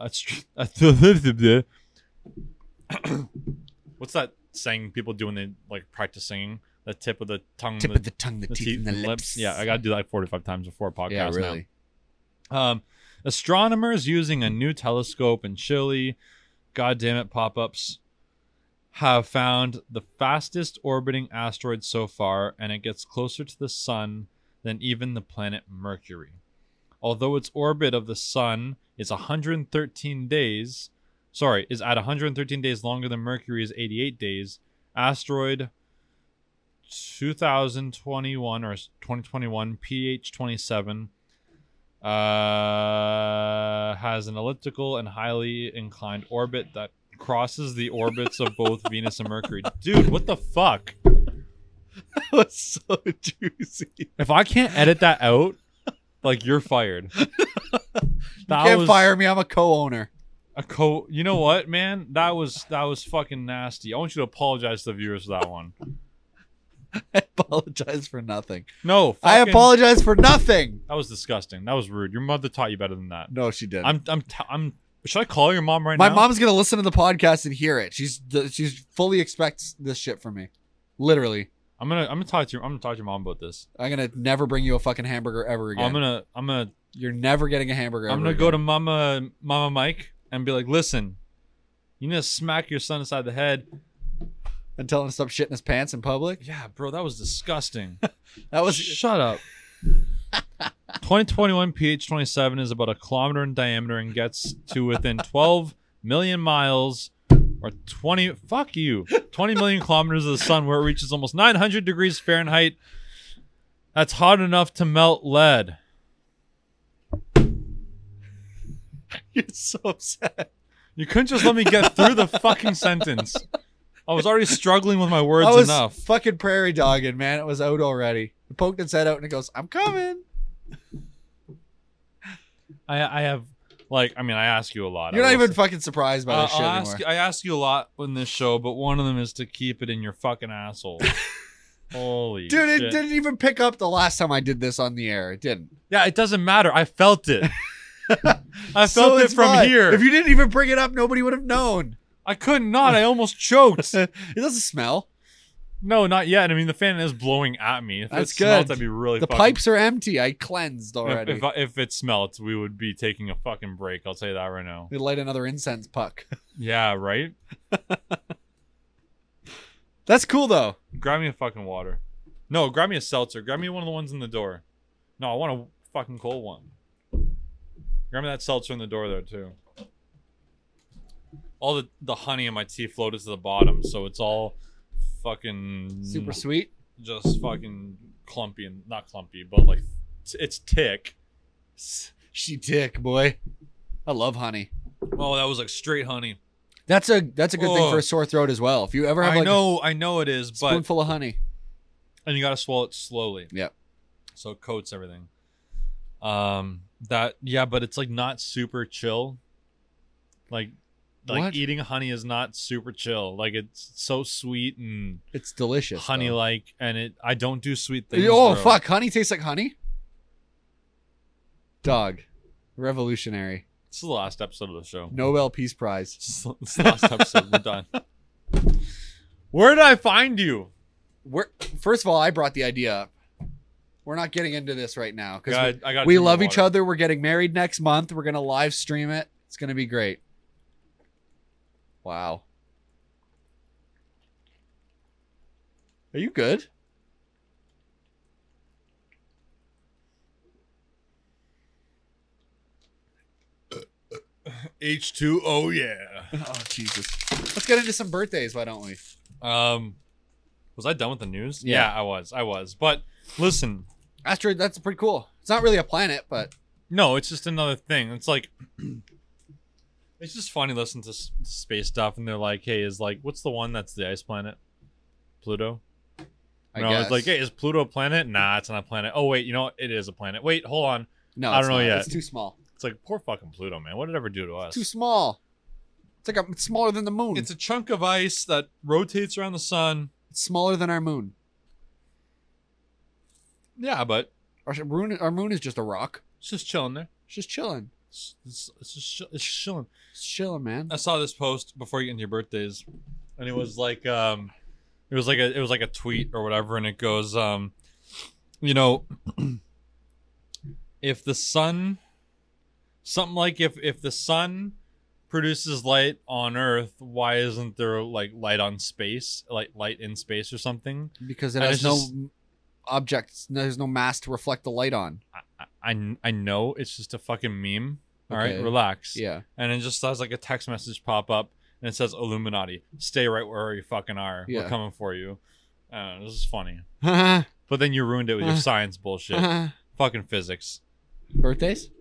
What's that saying people do when they like practice singing? The tip of the tongue, Tip of the tongue, the teeth, and the lips. Yeah, I gotta do that like 45 times before a podcast. Yeah, really. Now. Astronomers using a new telescope in Chile, goddamn it, pop-ups, have found the fastest orbiting asteroid so far, and it gets closer to the sun than even the planet Mercury. Although its orbit of the sun is 113 days, is at 113 days longer than Mercury's 88 days, asteroid 2021 or 2021 PH27 has an elliptical and highly inclined orbit that crosses the orbits of both Venus and Mercury. Dude, what the fuck? That was so juicy. If I can't edit that out, like you're fired. You can't fire me. I'm a co-owner. You know what, man? That was fucking nasty. I want you to apologize to the viewers for that one. I apologize for nothing. No, I apologize for nothing. That was disgusting. That was rude. Your mother taught you better than that. No, she didn't. I'm. Should I call your mom right My now? mom's gonna listen to the podcast and hear it. She's fully expects this shit from me. Literally. I'm gonna talk to your mom about this. I'm gonna never bring you a fucking hamburger ever again. I'm gonna. You're never getting a hamburger. I'm gonna go to Mama Mike and be like, listen, you need to smack your son inside the head and tell him to stop shitting his pants in public. Yeah, bro, that was disgusting. That was shut up. 2021 PH27 is about 1 kilometer in diameter and gets to within 12 million miles or 20 million kilometers of the sun, where it reaches almost 900 degrees Fahrenheit. That's hot enough to melt lead. You're so upset. You couldn't just let me get through the fucking sentence. I was already struggling with my words I was enough. Fucking prairie dogging, man. It was out already. It poked its head out and it goes, I'm coming. I have, like, I mean, I ask you a lot. You're not even fucking surprised by this shit anymore. I ask you a lot in this show, but one of them is to keep it in your fucking asshole. Holy Dude, shit. it didn't even pick up the last time I did this on the air. It didn't. Yeah, it doesn't matter. I felt it. I felt it from fine. here. If you didn't even bring it up, nobody would have known. I could not. I almost choked. It doesn't smell. No, not yet. I mean, the fan is blowing at me. If That's it smelled, good. that'd be really The fucking... pipes are empty. I cleansed already. If it smelt, we would be taking a fucking break. I'll tell you that right now. We light another incense puck. Yeah, right? That's cool, though. Grab me a fucking water. No, grab me a seltzer. Grab me one of the ones in the door. No, I want a fucking cold one. Grab me that seltzer in the door there, too. All the honey in my tea floated to the bottom, so it's all fucking... Super sweet. Just fucking clumpy, and not clumpy, but like it's thick. She tick, boy. I love honey. Oh, that was like straight honey. That's a good thing for a sore throat as well. If you ever have I know it is, but spoonful of honey. And you gotta swallow it slowly. Yep. So it coats everything. But it's like not super chill. Like What? eating honey is not super chill. Like it's so sweet and It's delicious. honey though. like, and I don't do sweet things. Oh bro. fuck! Honey tastes like honey. Dog, revolutionary. This is the last episode of the show. Nobel Peace Prize. It's the last episode. We're done. Where did I find you? First of all, I brought the idea up. We're not getting into this right now because I gotta we drink more love each water. other. We're getting married next month. We're gonna live stream it. It's gonna be great. Wow. Are you good? H2, oh yeah. Oh Jesus. Let's get into some birthdays, why don't we? Was I done with the news? Yeah. I was. But listen, Asteroid, that's pretty cool. It's not really a planet, but no, it's just another thing. It's like it's just funny listening to space stuff, and they're like, "Hey, what's the one that's the ice planet? Pluto." I No, guess. it's like, "Hey, is Pluto a planet?" Nah, it's not a planet. Oh wait, you know what? It is a planet. Wait, hold on. No, I it's don't know not. yet. It's too small. It's like poor fucking Pluto, man. What did it ever do to us? Too small. It's smaller than the moon. It's a chunk of ice that rotates around the sun. It's smaller than our moon. Yeah, but Our moon is just a rock. it's just chilling there. It's just chilling. It's chilling. It's chilling, man. I saw this post before you get into your birthdays, and it was like it was like a tweet or whatever, and it goes you know, if the sun, something like if the sun produces light on Earth, why isn't there like light on space, like light in space or something? Because it And has it's no just- objects. There's no mass to reflect the light on. I know it's just a fucking meme. All right, Okay. relax. Yeah. And it just has like a text message pop up, and it says Illuminati, stay right where you fucking are. Yeah. We're coming for you. This is funny. Birthdays? But then you ruined it with your science bullshit. Fucking physics. Da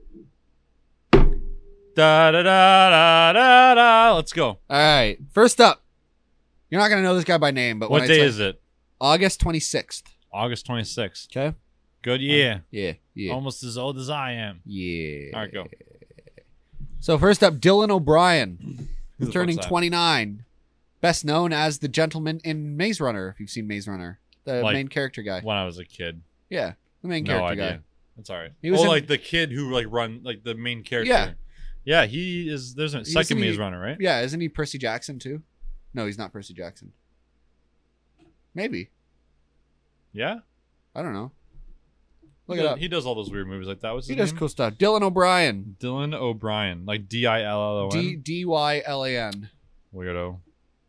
da da da da da. Let's go. All right. First up, you're not gonna know this guy by name, but What day is it? August 26th. August 26th. Okay. Good year. Yeah. Yeah. Almost as old as I am. Yeah. All right, go. So first up, Dylan O'Brien. Who He's the turning fuck's that? 29. Best known as the gentleman in Maze Runner, if you've seen Maze Runner. The Like, main character guy. When I was a kid. Yeah. The main No character idea. guy. That's all right. He was in- like the kid who like run like the main character. Yeah. Yeah, he is. There's a second Isn't he- Maze Runner, right? Yeah, isn't he Percy Jackson too? No, he's not Percy Jackson. Maybe. Yeah. I don't know. Look it up. He does all those weird movies like that. What's He his does name? cool stuff. Dylan O'Brien. Dylan O'Brien, like Dilllon. Dylan. Weirdo.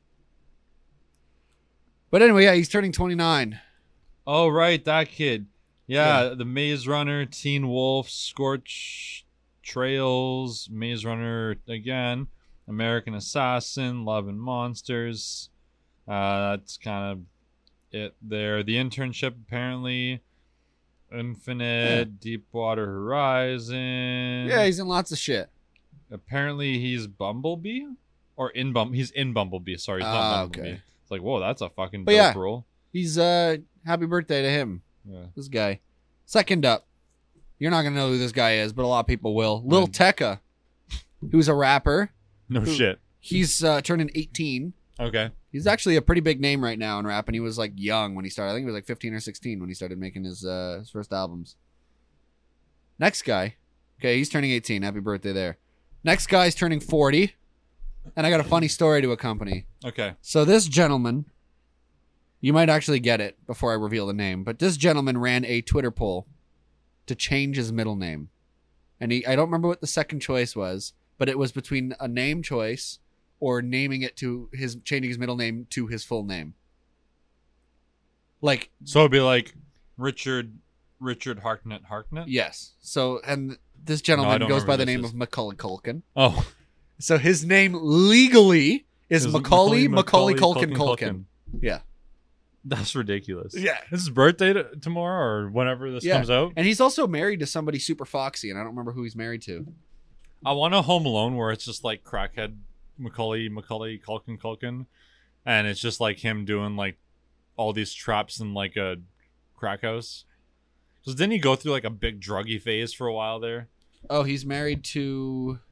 But anyway, yeah, he's turning 29. Oh right, that kid. Yeah, Yeah. the Maze Runner, Teen Wolf, Scorch Trails, Maze Runner again, American Assassin, Love and Monsters. That's kind of it there. The Internship apparently. Infinite, Deepwater Horizon. Yeah, he's in lots of shit. Apparently he's Bumblebee, or he's in Bumblebee. Sorry, he's not Bumblebee. Okay. It's like, whoa, that's a fucking But dope yeah. role. He's happy birthday to him. Yeah. This guy. Second up, you're not gonna know who this guy is, but a lot of people will. Lil Tecca, who's a rapper. No shit. He's turning 18. Okay. He's actually a pretty big name right now in rap, and he was like young when he started. I think he was like 15 or 16 when he started making his first albums. Next guy, okay, he's turning 18. Happy birthday there. Next guy's turning 40, and I got a funny story to accompany. Okay. So this gentleman, you might actually get it before I reveal the name, but this gentleman ran a Twitter poll to change his middle name. And I don't remember what the second choice was, but it was between a name choice or changing his middle name to his full name. Like, So it'd be like Richard Harknett. yes. So, and this No, I gentleman don't goes by remember the who name this of Macaulay Culkin. Oh, So his name legally is Macaulay Culkin. Culkin. Yeah. That's ridiculous. Yeah. This is his birthday tomorrow or whenever this Yeah. comes out. And he's also married to somebody super foxy, and I don't remember who he's married to. I want a Home Alone where it's just like crackhead Macaulay Culkin, and it's just like him doing like all these traps in like a crack house. So didn't he go through like a big druggy phase for a while there? Oh, he's married to.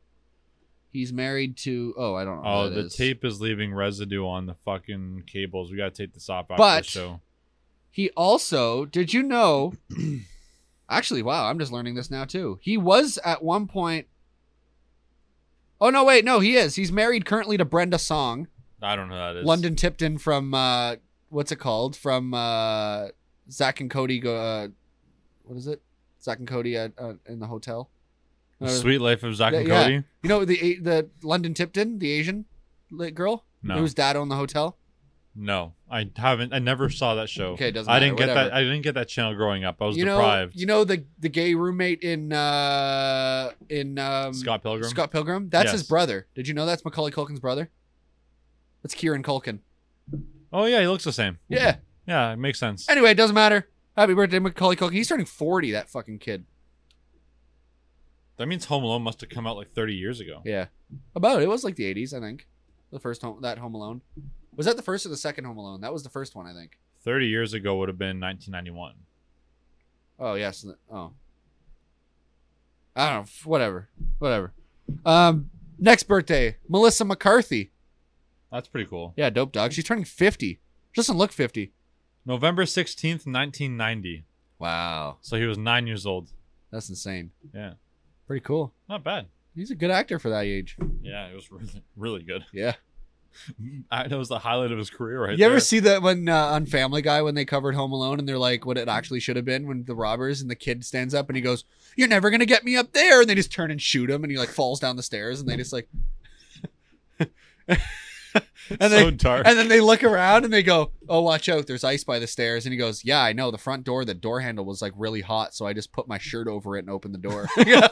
Oh, I don't know. Oh, who that the is. tape is leaving residue on the fucking cables. We gotta take this off after But- the show. He also. Did you know? Actually, wow, I'm just learning this now too. He was at one point. Oh no! Wait, no, he is. He's married currently to Brenda Song, I don't know who that is. London Tipton from what's it called? From Zach and Cody go. What is it? Zach and Cody in the hotel. The Sweet Life of Zack and Yeah. Cody. You know the London Tipton, the Asian girl No. whose dad owned the hotel. No, I haven't. I never saw that show. Okay, doesn't I matter, didn't get whatever. that. I didn't get that channel growing up. I was You know, deprived. the gay roommate in Scott Pilgrim. Scott Pilgrim. That's his Yes. brother. Did you know that's Macaulay Culkin's brother? That's Kieran Culkin. Oh yeah, he looks the same. Yeah. Yeah, it makes sense. Anyway, it doesn't matter. Happy birthday, Macaulay Culkin. He's turning 40. That fucking kid. That means Home Alone must have come out like 30 years ago. Yeah. About it was like the 80s, I think. The first Home Alone. Was that the first or the second Home Alone? That was the first one, I think. 30 years ago would have been 1991. Oh yes. Oh. I don't know. Whatever. Next birthday, Melissa McCarthy. That's pretty cool. Yeah, dope dog. She's turning 50. She doesn't look 50. November 16th, 1990. Wow, So he was 9 years old. that's insane. Yeah, Pretty cool. not bad. He's a good actor for that age. Yeah, it was really, really good. Yeah. That was the highlight of his career, right You there. ever see that when on Family Guy when they covered Home Alone and they're like what it actually should have been when the robbers and the kid stands up and he goes, "You're never gonna get me up there," and they just turn and shoot him and he like falls down the stairs and they just like. And so dark. And then they look around and they go, "Oh, watch out! There's ice by the stairs." And he goes, "Yeah, I know. The front door, the door handle was like really hot, so I just put my shirt over it and opened the door."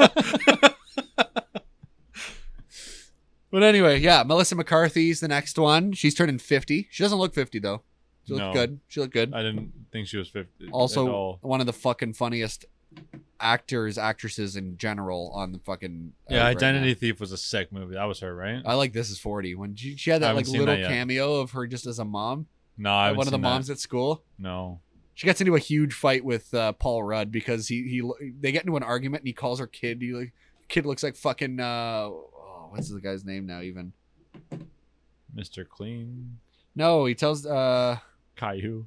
But anyway, yeah, Melissa McCarthy's the next one. She's turning 50. She doesn't look 50 though. She looked No. good. She looked good. I didn't think she was 50 at Also, all. one of the fucking funniest actresses in general on the fucking. Yeah, right Identity now. Thief was a sick movie. That was her, right? I like This Is 40 when she had I that haven't like seen little that yet. cameo of her just as a mom. No, I haven't One of the seen that. moms at school. No. She gets into a huge fight with Paul Rudd because they get into an argument and he calls her kid. Kid looks like fucking what's the guy's name now even? Mr. Clean. No, he tells Caillou.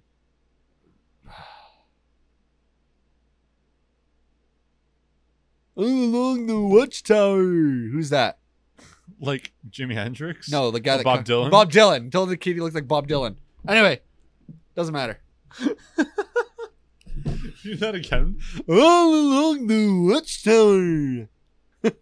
along the watchtower. Who's that? Like Jimi Hendrix? No, the guy that Bob Dylan? Bob Dylan. Told the kid he looked like Bob Dylan. Anyway, doesn't matter. Do that again? All along the watchtower.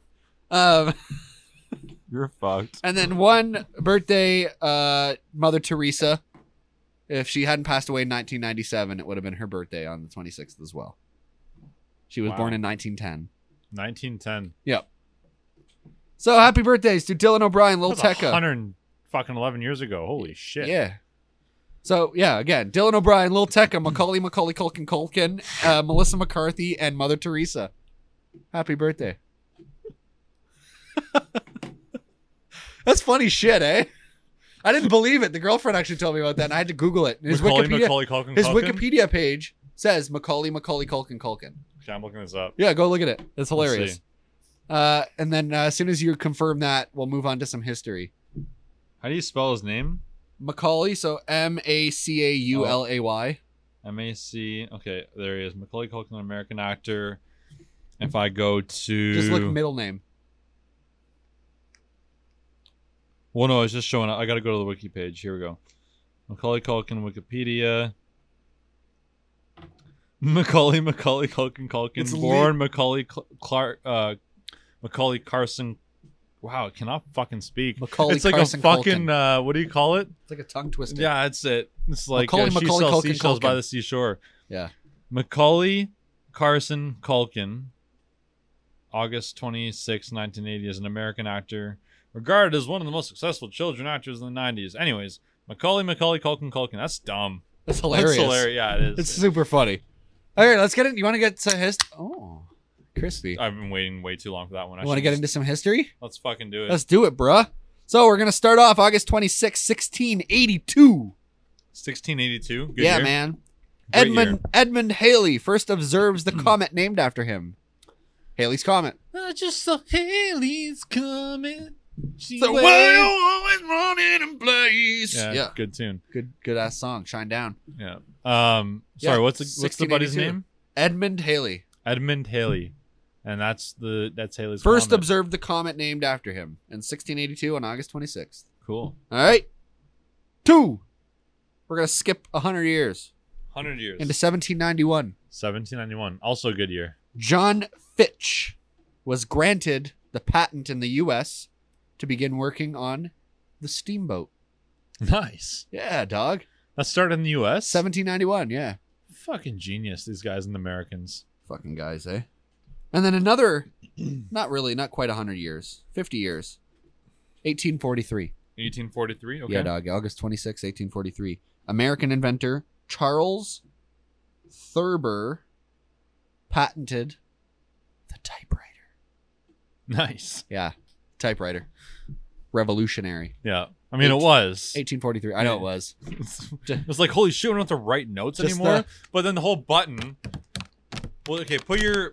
You're fucked. And then one birthday, Mother Teresa. If she hadn't passed away in 1997, it would have been her birthday on the 26th as well. She was Wow. born in 1910. 1910. Yep. So happy birthdays to Dylan O'Brien, Lil That's Tecca. 11 years ago. Holy shit. Yeah. So yeah, again, Dylan O'Brien, Lil Tecca, Macaulay Culkin, Melissa McCarthy, and Mother Teresa. Happy birthday. That's funny shit, eh? I didn't believe it. The girlfriend actually told me about that, and I had to Google it. And his Macaulay Wikipedia, Culkin. his Wikipedia page says Macaulay Culkin. Okay, I'm looking this up. Yeah, go look at it. It's Let's hilarious. see. And then as soon as you confirm that, we'll move on to some history. How do you spell his name? Macaulay, so Macaulay. M-A-C. Okay, there he is. Macaulay Culkin, an American actor. If I go to... Just look middle name. Well, no, it's just showing up. I gotta go to the wiki page. Here we go. Macaulay Culkin, Wikipedia. Macaulay Culkin. It's Born Macaulay Macaulay Carson. Wow, I cannot fucking speak. Macaulay it's like Carson a fucking what do you call it? It's like a tongue twister. Yeah, that's it. It's like Macaulay she sells Culkin seashells by Culkin. the seashore. Yeah. Macaulay Carson Culkin, August 26, 1980, is an American actor regarded as one of the most successful children actors in the 90s. Anyways, Macaulay Culkin. That's dumb. That's hilarious. That's hilarious. Yeah, it is. It's super funny. All right, let's get it. You want to get to Oh, crispy. I've been waiting way too long for that one. You want to get into some history? Let's fucking do it. Let's do it, bruh. So we're going to start off August 26, 1682. 1682. Good Yeah, year. man. Great year. Edmund Halley first observes the comet named after him. Halley's Comet. I just saw Haley's coming. So why you always running in place? Yeah, good tune. Good ass song. Shine down. Yeah. Yeah, Sorry, what's the buddy's 1682. name? Edmund Halley. Edmund Halley. And that's Haley's First comet. observed the comet named after him in 1682 on August 26th. Cool. All right. 2. We're going to skip 100 years 100 years. into 1791. 1791. Also a good year. John Fitch was granted the patent in the U.S. to begin working on the steamboat. Nice. Yeah, dog. That started in the U.S. 1791. Yeah. Fucking genius. These guys and the Americans. Fucking guys, eh? And then another, not quite 100 years, 50 years, 1843. 1843. Okay. Yeah, dog. August 26, 1843. American inventor Charles Thurber patented the typewriter. Nice. Yeah, typewriter. Revolutionary. Yeah. I mean, it was. 1843. I know it was. It's like, holy shit, we don't have to write notes Just anymore. But then the whole button. Well, okay, put your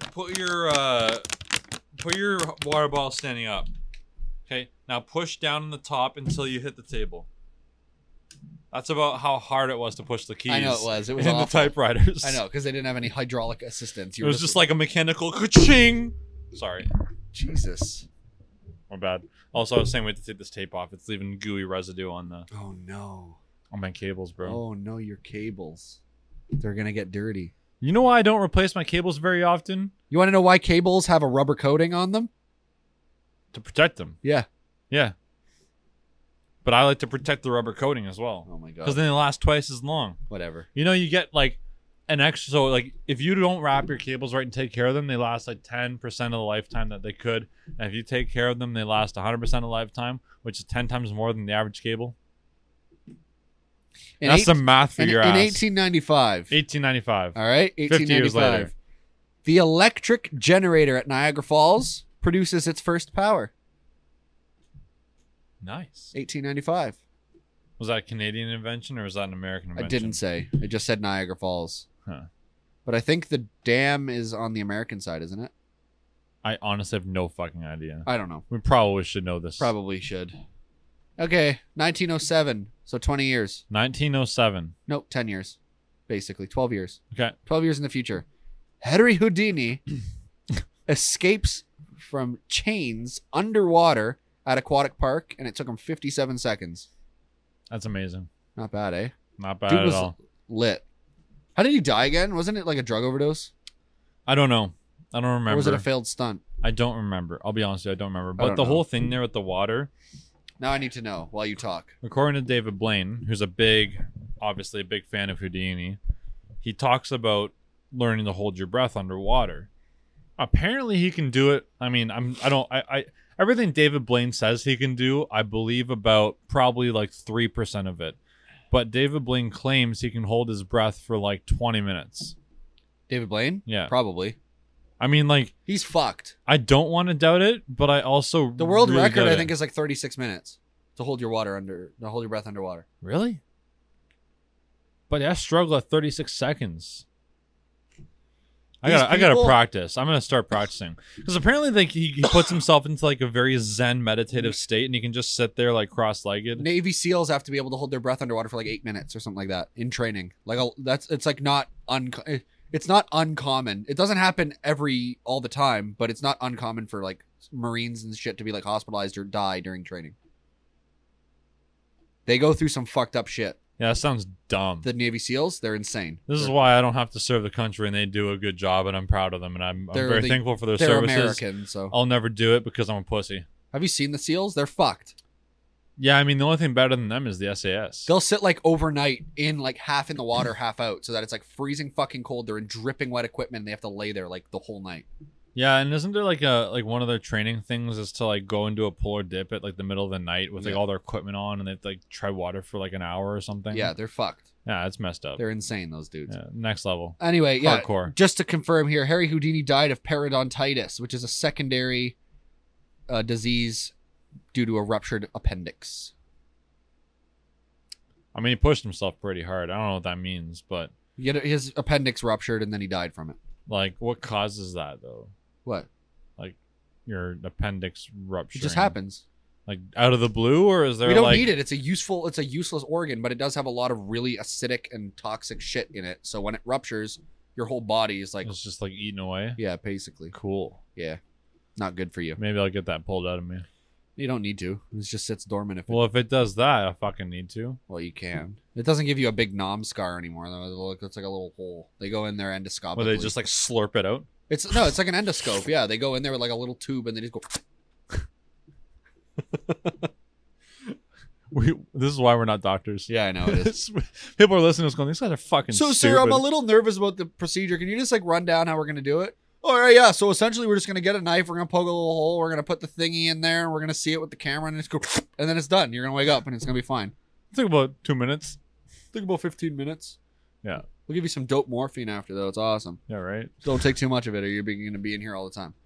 water bottle standing up. Okay, now push down on the top until you hit the table. That's about how hard it was to push the keys. I know it was. It was in awful. the typewriters. I know, because they didn't have any hydraulic assistance. It was just like a mechanical ka-ching. Sorry. Jesus. My bad. Also, I was saying we have to take this tape off. It's leaving gooey residue on Oh, no. my cables, bro. Oh, no, your cables. They're going to get dirty. You know why I don't replace my cables very often? You want to know why cables have a rubber coating on them? To protect them. Yeah. Yeah. But I like to protect the rubber coating as well. Oh, my God. Because then they last twice as long. Whatever. You know, you get like an extra. So, like, if you don't wrap your cables right and take care of them, they last like 10% of the lifetime that they could. And if you take care of them, they last 100% of the lifetime, which is 10 times more than the average cable. That's some math for your in ass. 1895. 1895. All right? 50 years later. The electric generator at Niagara Falls produces its first power. Nice. 1895. Was that a Canadian invention or was that an American invention? I didn't say. It just said Niagara Falls. Huh. But I think the dam is on the American side, isn't it? I honestly have no fucking idea. I don't know. We probably should know this. Probably should. Okay, 1907. So 20 years. 1907. Nope, 10 years. Basically, 12 years. Okay. 12 years in the future. Henry Houdini escapes from chains underwater at Aquatic Park, and it took him 57 seconds. That's amazing. Not bad, eh? Not bad Dude at was all. lit. How did he die again? Wasn't it like a drug overdose? I don't know. I don't remember. Or was it a failed stunt? I don't remember. I'll be honest with you, I don't remember. I But don't the know. whole thing there with the water, Now I need to know while you talk. according to David Blaine, who's obviously a big fan of Houdini, he talks about learning to hold your breath underwater. Apparently he can do it. I mean, everything David Blaine says he can do, I believe about probably like 3% of it. But David Blaine claims he can hold his breath for like 20 minutes. David Blaine? Yeah. Probably. I mean, like, He's fucked. I don't want to doubt it, but I also The world really record, doubt I it. think, is like 36 minutes to hold your breath underwater. Really? But I struggle at 36 seconds. I gotta people- practice. I'm gonna start practicing because apparently, like, he puts himself into like a very zen meditative state, and he can just sit there like cross-legged. Navy SEALs have to be able to hold their breath underwater for like 8 minutes or something like that in training. Like it's like not it's not uncommon. It doesn't happen all the time, but it's not uncommon for like Marines and shit to be like hospitalized or die during training. They go through some fucked up shit. Yeah, that sounds dumb. The Navy SEALs, they're insane. This is why I don't have to serve the country, and they do a good job, and I'm proud of them, and I'm very thankful for their They're services. American, so. I'll never do it because I'm a pussy. Have you seen the SEALs? They're fucked. Yeah, I mean, the only thing better than them is the SAS. They'll sit like overnight in like half in the water, half out, so that it's like freezing fucking cold. They're in dripping wet equipment. And they have to lay there like the whole night. Yeah, and isn't there like one of their training things is to like go into a polar dip at like the middle of the night with like Yeah. all their equipment on, and they have to like tread water for like an hour or something? Yeah, they're fucked. Yeah, it's messed up. They're insane, those dudes. Yeah, next level. Anyway, yeah. Hardcore. Just to confirm here, Harry Houdini died of periodontitis, which is a secondary disease due to a ruptured appendix. I mean, he pushed himself pretty hard. I don't know what that means, but His appendix ruptured and then he died from it. like, what causes that though? What? Your appendix rupture. It just happens. Like out of the blue, or is there We don't like need it. It's a useless organ, but it does have a lot of really acidic and toxic shit in it. So when it ruptures, your whole body is like, it's just like eating away? yeah, basically. Cool. Yeah. Not good for you. Maybe I'll get that pulled out of me. You don't need to. It just sits dormant if Well, if it does that, I fucking need to. well, you can. It doesn't give you a big nom scar anymore though. It looks like a little hole. They go in there endoscopically. Will they just like slurp it out? It's like an endoscope. Yeah, they go in there with like a little tube and they just go This is why we're not doctors. Yeah, I know it is. People are listening to us going, these guys are fucking So, stupid. sir, I'm a little nervous about the procedure. Can you just like run down how we're gonna do it? All right, yeah. So essentially, we're just gonna get a knife. We're gonna poke a little hole. We're gonna put the thingy in there, and we're gonna see it with the camera, and it's go, and then it's done. You're gonna wake up, and it's gonna be fine. Think about 2 minutes. Think about 15 minutes. Yeah. We'll give you some dope morphine after, though. It's awesome. Yeah, right. Don't take too much of it, or you're gonna be in here all the time.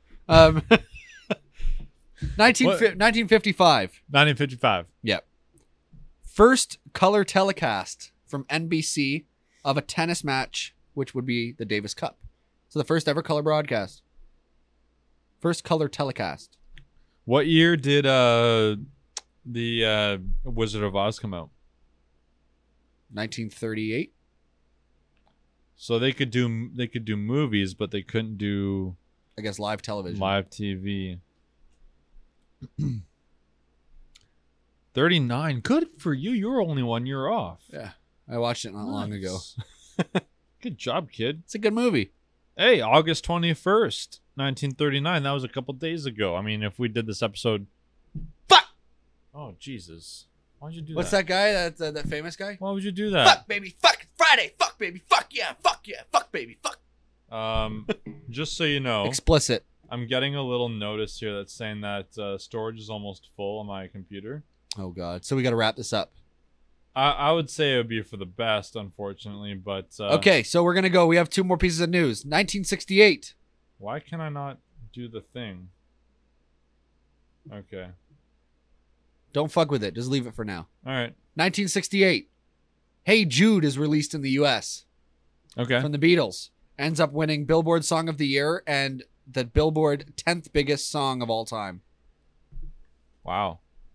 1955. 1955. Yep. First color telecast from NBC of a tennis match, which would be the Davis Cup. So the first ever color broadcast. First color telecast. What year did the Wizard of Oz come out? 1938. So they could do movies, but they couldn't do I guess live television. live TV. 39. Good for you. You're only 1 year off. Yeah. I watched it not long ago. Nice. Good job, kid. It's a good movie. Hey, August 21st, 1939. That was a couple days ago. I mean, if we did this episode. Fuck! Oh, Jesus. Why'd you do What's that? that guy? That famous guy? Why would you do that? Fuck, baby. Fuck. Friday. Fuck, baby. Fuck, yeah. Fuck, yeah. Fuck, baby. Fuck. Just so you know, Explicit. I'm getting a little notice here that's saying that storage is almost full on my computer. Oh, God. So we got to wrap this up. I would say it would be for the best, unfortunately, but Okay, so we're going to go. We have two more pieces of news. 1968. why can I not do the thing? Okay. Don't fuck with it. Just leave it for now. All right. 1968. Hey Jude is released in the U.S. Okay. from the Beatles. Ends up winning Billboard Song of the Year and the Billboard 10th biggest song of all time. Wow.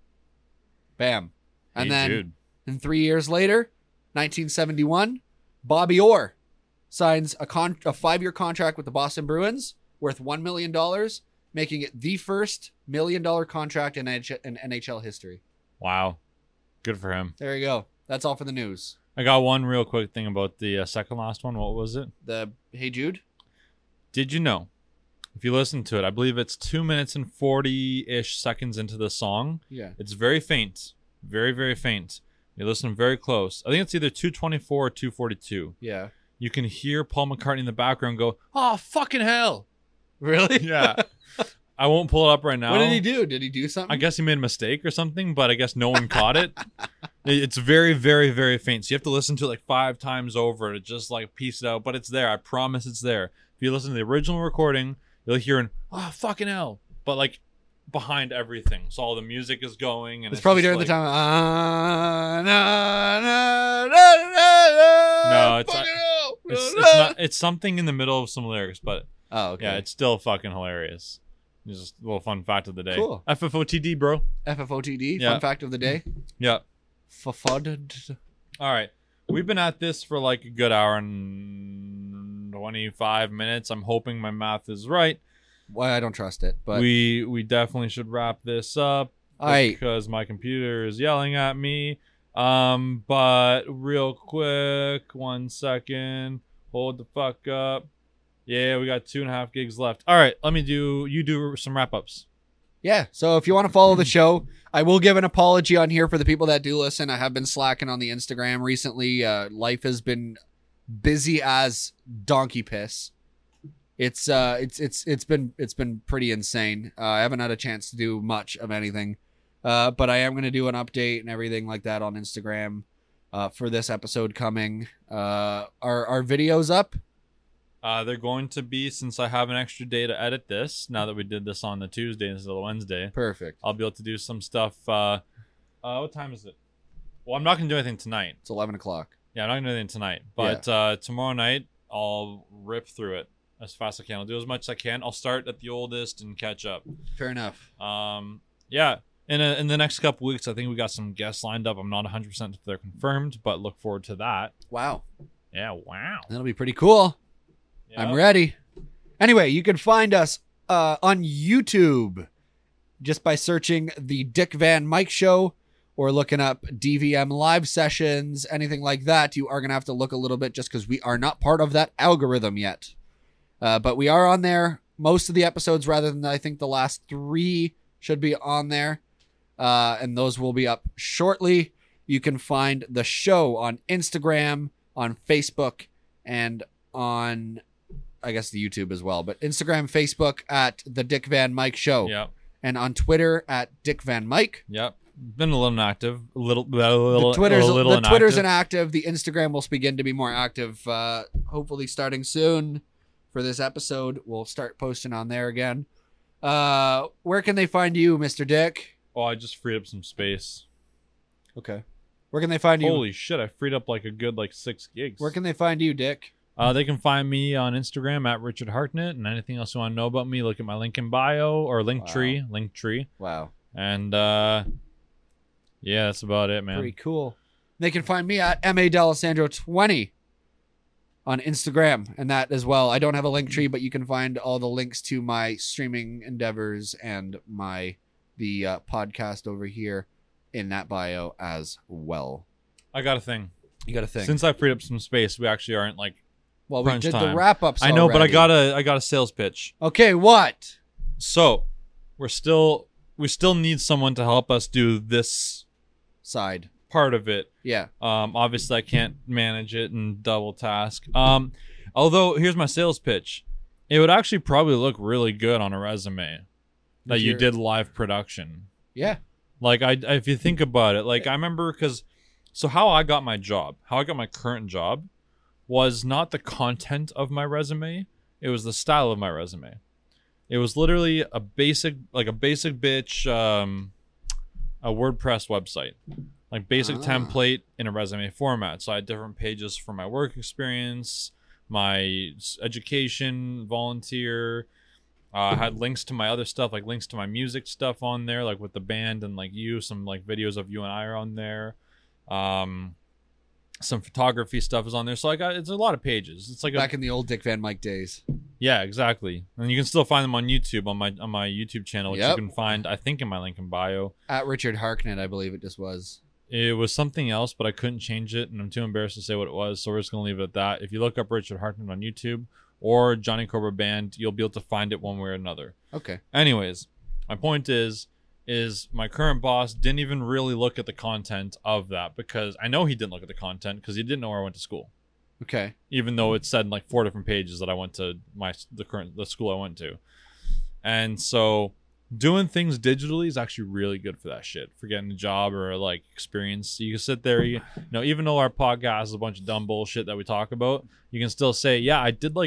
Bam. And Hey, then Jude. and 3 years later, 1971, Bobby Orr signs a 5-year contract with the Boston Bruins worth $1 million, making it the first $1 million contract in NHL history. Wow. Good for him. There you go. That's all for the news. I got one real quick thing about the second last one. What was it? The Hey Jude? Did you know, if you listen to it, I believe it's 2 minutes and 40-ish seconds into the song. Yeah. It's very faint. Very, very faint. You listen very close. I think it's either 224 or 242. Yeah. You can hear Paul McCartney in the background go, "Oh, fucking hell." Really? Yeah. I won't pull it up right now. What did he do? Did he do something? I guess he made a mistake or something, but I guess no one caught it. It's very, very, very faint. So you have to listen to it like 5 times over to just like piece it out. But it's there. I promise it's there. If you listen to the original recording, you'll hear an, "Oh, fucking hell." But like behind everything. So all the music is going. And it's probably just during like, the time. No, it's fucking not- hell. It's not. It's something in the middle of some lyrics, but Oh, okay. yeah, it's still fucking hilarious. It's just a little fun fact of the day. Cool. FFOTD, bro. FFOTD. Yeah. Fun fact of the day. Yeah. Fufud. All right. We've been at this for like a good hour and 25 minutes. I'm hoping my math is right. Well, I don't trust it, but We definitely should wrap this up all right. because my computer is yelling at me. But real quick, 1 second. Hold the fuck up. Yeah, we got 2.5 gigs left. All right, you do some wrap ups. Yeah. So if you want to follow the show, I will give an apology on here for the people that do listen. I have been slacking on the Instagram recently. Life has been busy as donkey piss. It's been pretty insane. I haven't had a chance to do much of anything. But I am going to do an update and everything like that on Instagram for this episode coming. Are videos up? They're going to be, since I have an extra day to edit this, now that we did this on the Tuesday instead of the Wednesday, Perfect. I'll be able to do some stuff. What time is it? Well, I'm not going to do anything tonight. It's 11 o'clock. Yeah, I'm not going to do anything tonight. But tomorrow night, I'll rip through it as fast as I can. I'll do as much as I can. I'll start at the oldest and catch up. Fair enough. Yeah. In the next couple weeks, I think we got some guests lined up. I'm not 100% if they're confirmed, but look forward to that. Wow. Yeah, wow. That'll be pretty cool. Yeah. I'm ready. Anyway, you can find us on YouTube just by searching the Dick Van Mike Show or looking up DVM live sessions, anything like that. You are going to have to look a little bit just because we are not part of that algorithm yet. But we are on there. Most of the episodes, rather than I think the last 3 should be on there. and those will be up shortly. You can find the show on Instagram, on Facebook, and on, I guess, the YouTube as well. But Instagram, Facebook at The Dick Van Mike Show. Yep. And on Twitter at Dick Van Mike. Yep. Been a little inactive. The Twitter's inactive. The Instagram will begin to be more active, hopefully starting soon for this episode. We'll start posting on there again. Where can they find you, Mr. Dick? Oh, I just freed up some space. Okay. Where can they find you? Holy shit, I freed up like a good 6 gigs. Where can they find you, Dick? They can find me on Instagram at Richard Hartnett, and anything else you want to know about me, look at my link in bio or Linktree. Wow. And yeah, that's about it, man. Pretty cool. They can find me at MADalessandro20 on Instagram and that as well. I don't have a Linktree, but you can find all the links to my streaming endeavors and the podcast over here in that bio as well. I got a thing. You got a thing. Since I freed up some space, we actually aren't we crunch did time. the wrap-ups I know, already. but I got a sales pitch. Okay, what? So, we still need someone to help us do this Side. part of it. Yeah. Obviously I can't manage it and double task. Although here's my sales pitch. It would actually probably look really good on a resume that you did live production. Yeah. Like if you think about it, like I remember how I got my current job was not the content of my resume. It was the style of my resume. It was literally a basic bitch, a WordPress website, like basic template in a resume format. So I had different pages for my work experience, my education, volunteer. I had links to my other stuff, like links to my music stuff on there, like with the band and some videos of you and I are on there. Some photography stuff is on there. So it's a lot of pages. It's like back in the old Dick Van Mike days. Yeah, exactly. And you can still find them on YouTube, on my YouTube channel, which you can find, I think, in my link in bio. At Richard Hartnett, I believe it just was. It was something else, but I couldn't change it, and I'm too embarrassed to say what it was, so we're just going to leave it at that. If you look up Richard Hartnett on YouTube or Johnny Cobra Band, you'll be able to find it one way or another. Okay. Anyways, my point is my current boss didn't even really look at the content of that, because I know he didn't look at the content because he didn't know where I went to school. Okay. Even though it said in 4 different pages that I went to the school I went to. And so doing things digitally is actually really good for that shit, for getting a job or experience. You can sit there, even though our podcast is a bunch of dumb bullshit that we talk about, you can still say, yeah, I did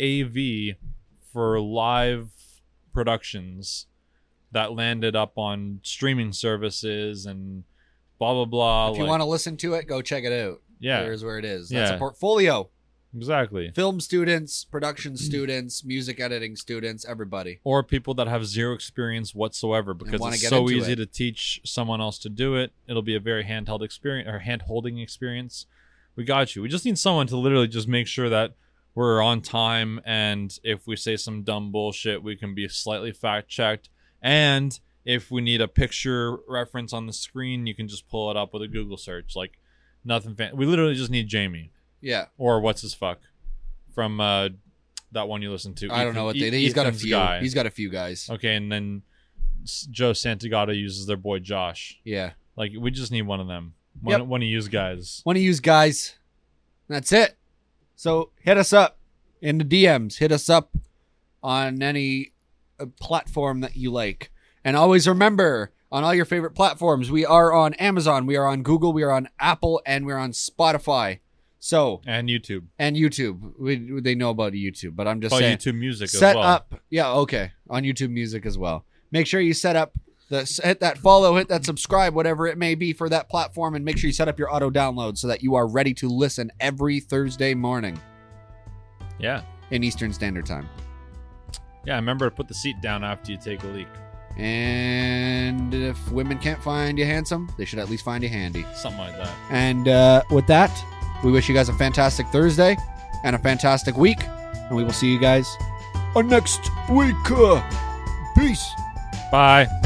AV for live productions that landed up on streaming services and blah, blah, blah. If you want to listen to it, go check it out. Yeah. Here's where it is. That's a portfolio. Exactly. Film students, production students, music editing students, everybody. Or people that have zero experience whatsoever, because it's so easy to teach someone else to do it. It'll be a very hand-holding experience. We got you. We just need someone to literally just make sure that we're on time, and if we say some dumb bullshit, we can be slightly fact-checked. And if we need a picture reference on the screen, you can just pull it up with a Google search. Nothing we literally just need Jamie. Yeah. Or what's his fuck from that one you listened to. I don't know what he's got a few. Guy. He's got a few guys. Okay, and then Joe Santagato uses their boy Josh. Yeah. We just need one of them. One of you guys. One of you guys. That's it. So hit us up in the DMs. Hit us up on any platform that you like. And always remember, on all your favorite platforms, we are on Amazon, we are on Google, we are on Apple, and we're on Spotify. And YouTube. They know about YouTube, but I'm just saying. YouTube Music as well. Set up. Yeah, okay. On YouTube Music as well. Make sure you set up hit that follow, hit that subscribe, whatever it may be for that platform, and make sure you set up your auto download so that you are ready to listen every Thursday morning. Yeah. In Eastern Standard Time. Yeah, remember to put the seat down after you take a leak. And if women can't find you handsome, they should at least find you handy. Something like that. And with that, we wish you guys a fantastic Thursday and a fantastic week. And we will see you guys next week. Peace. Bye.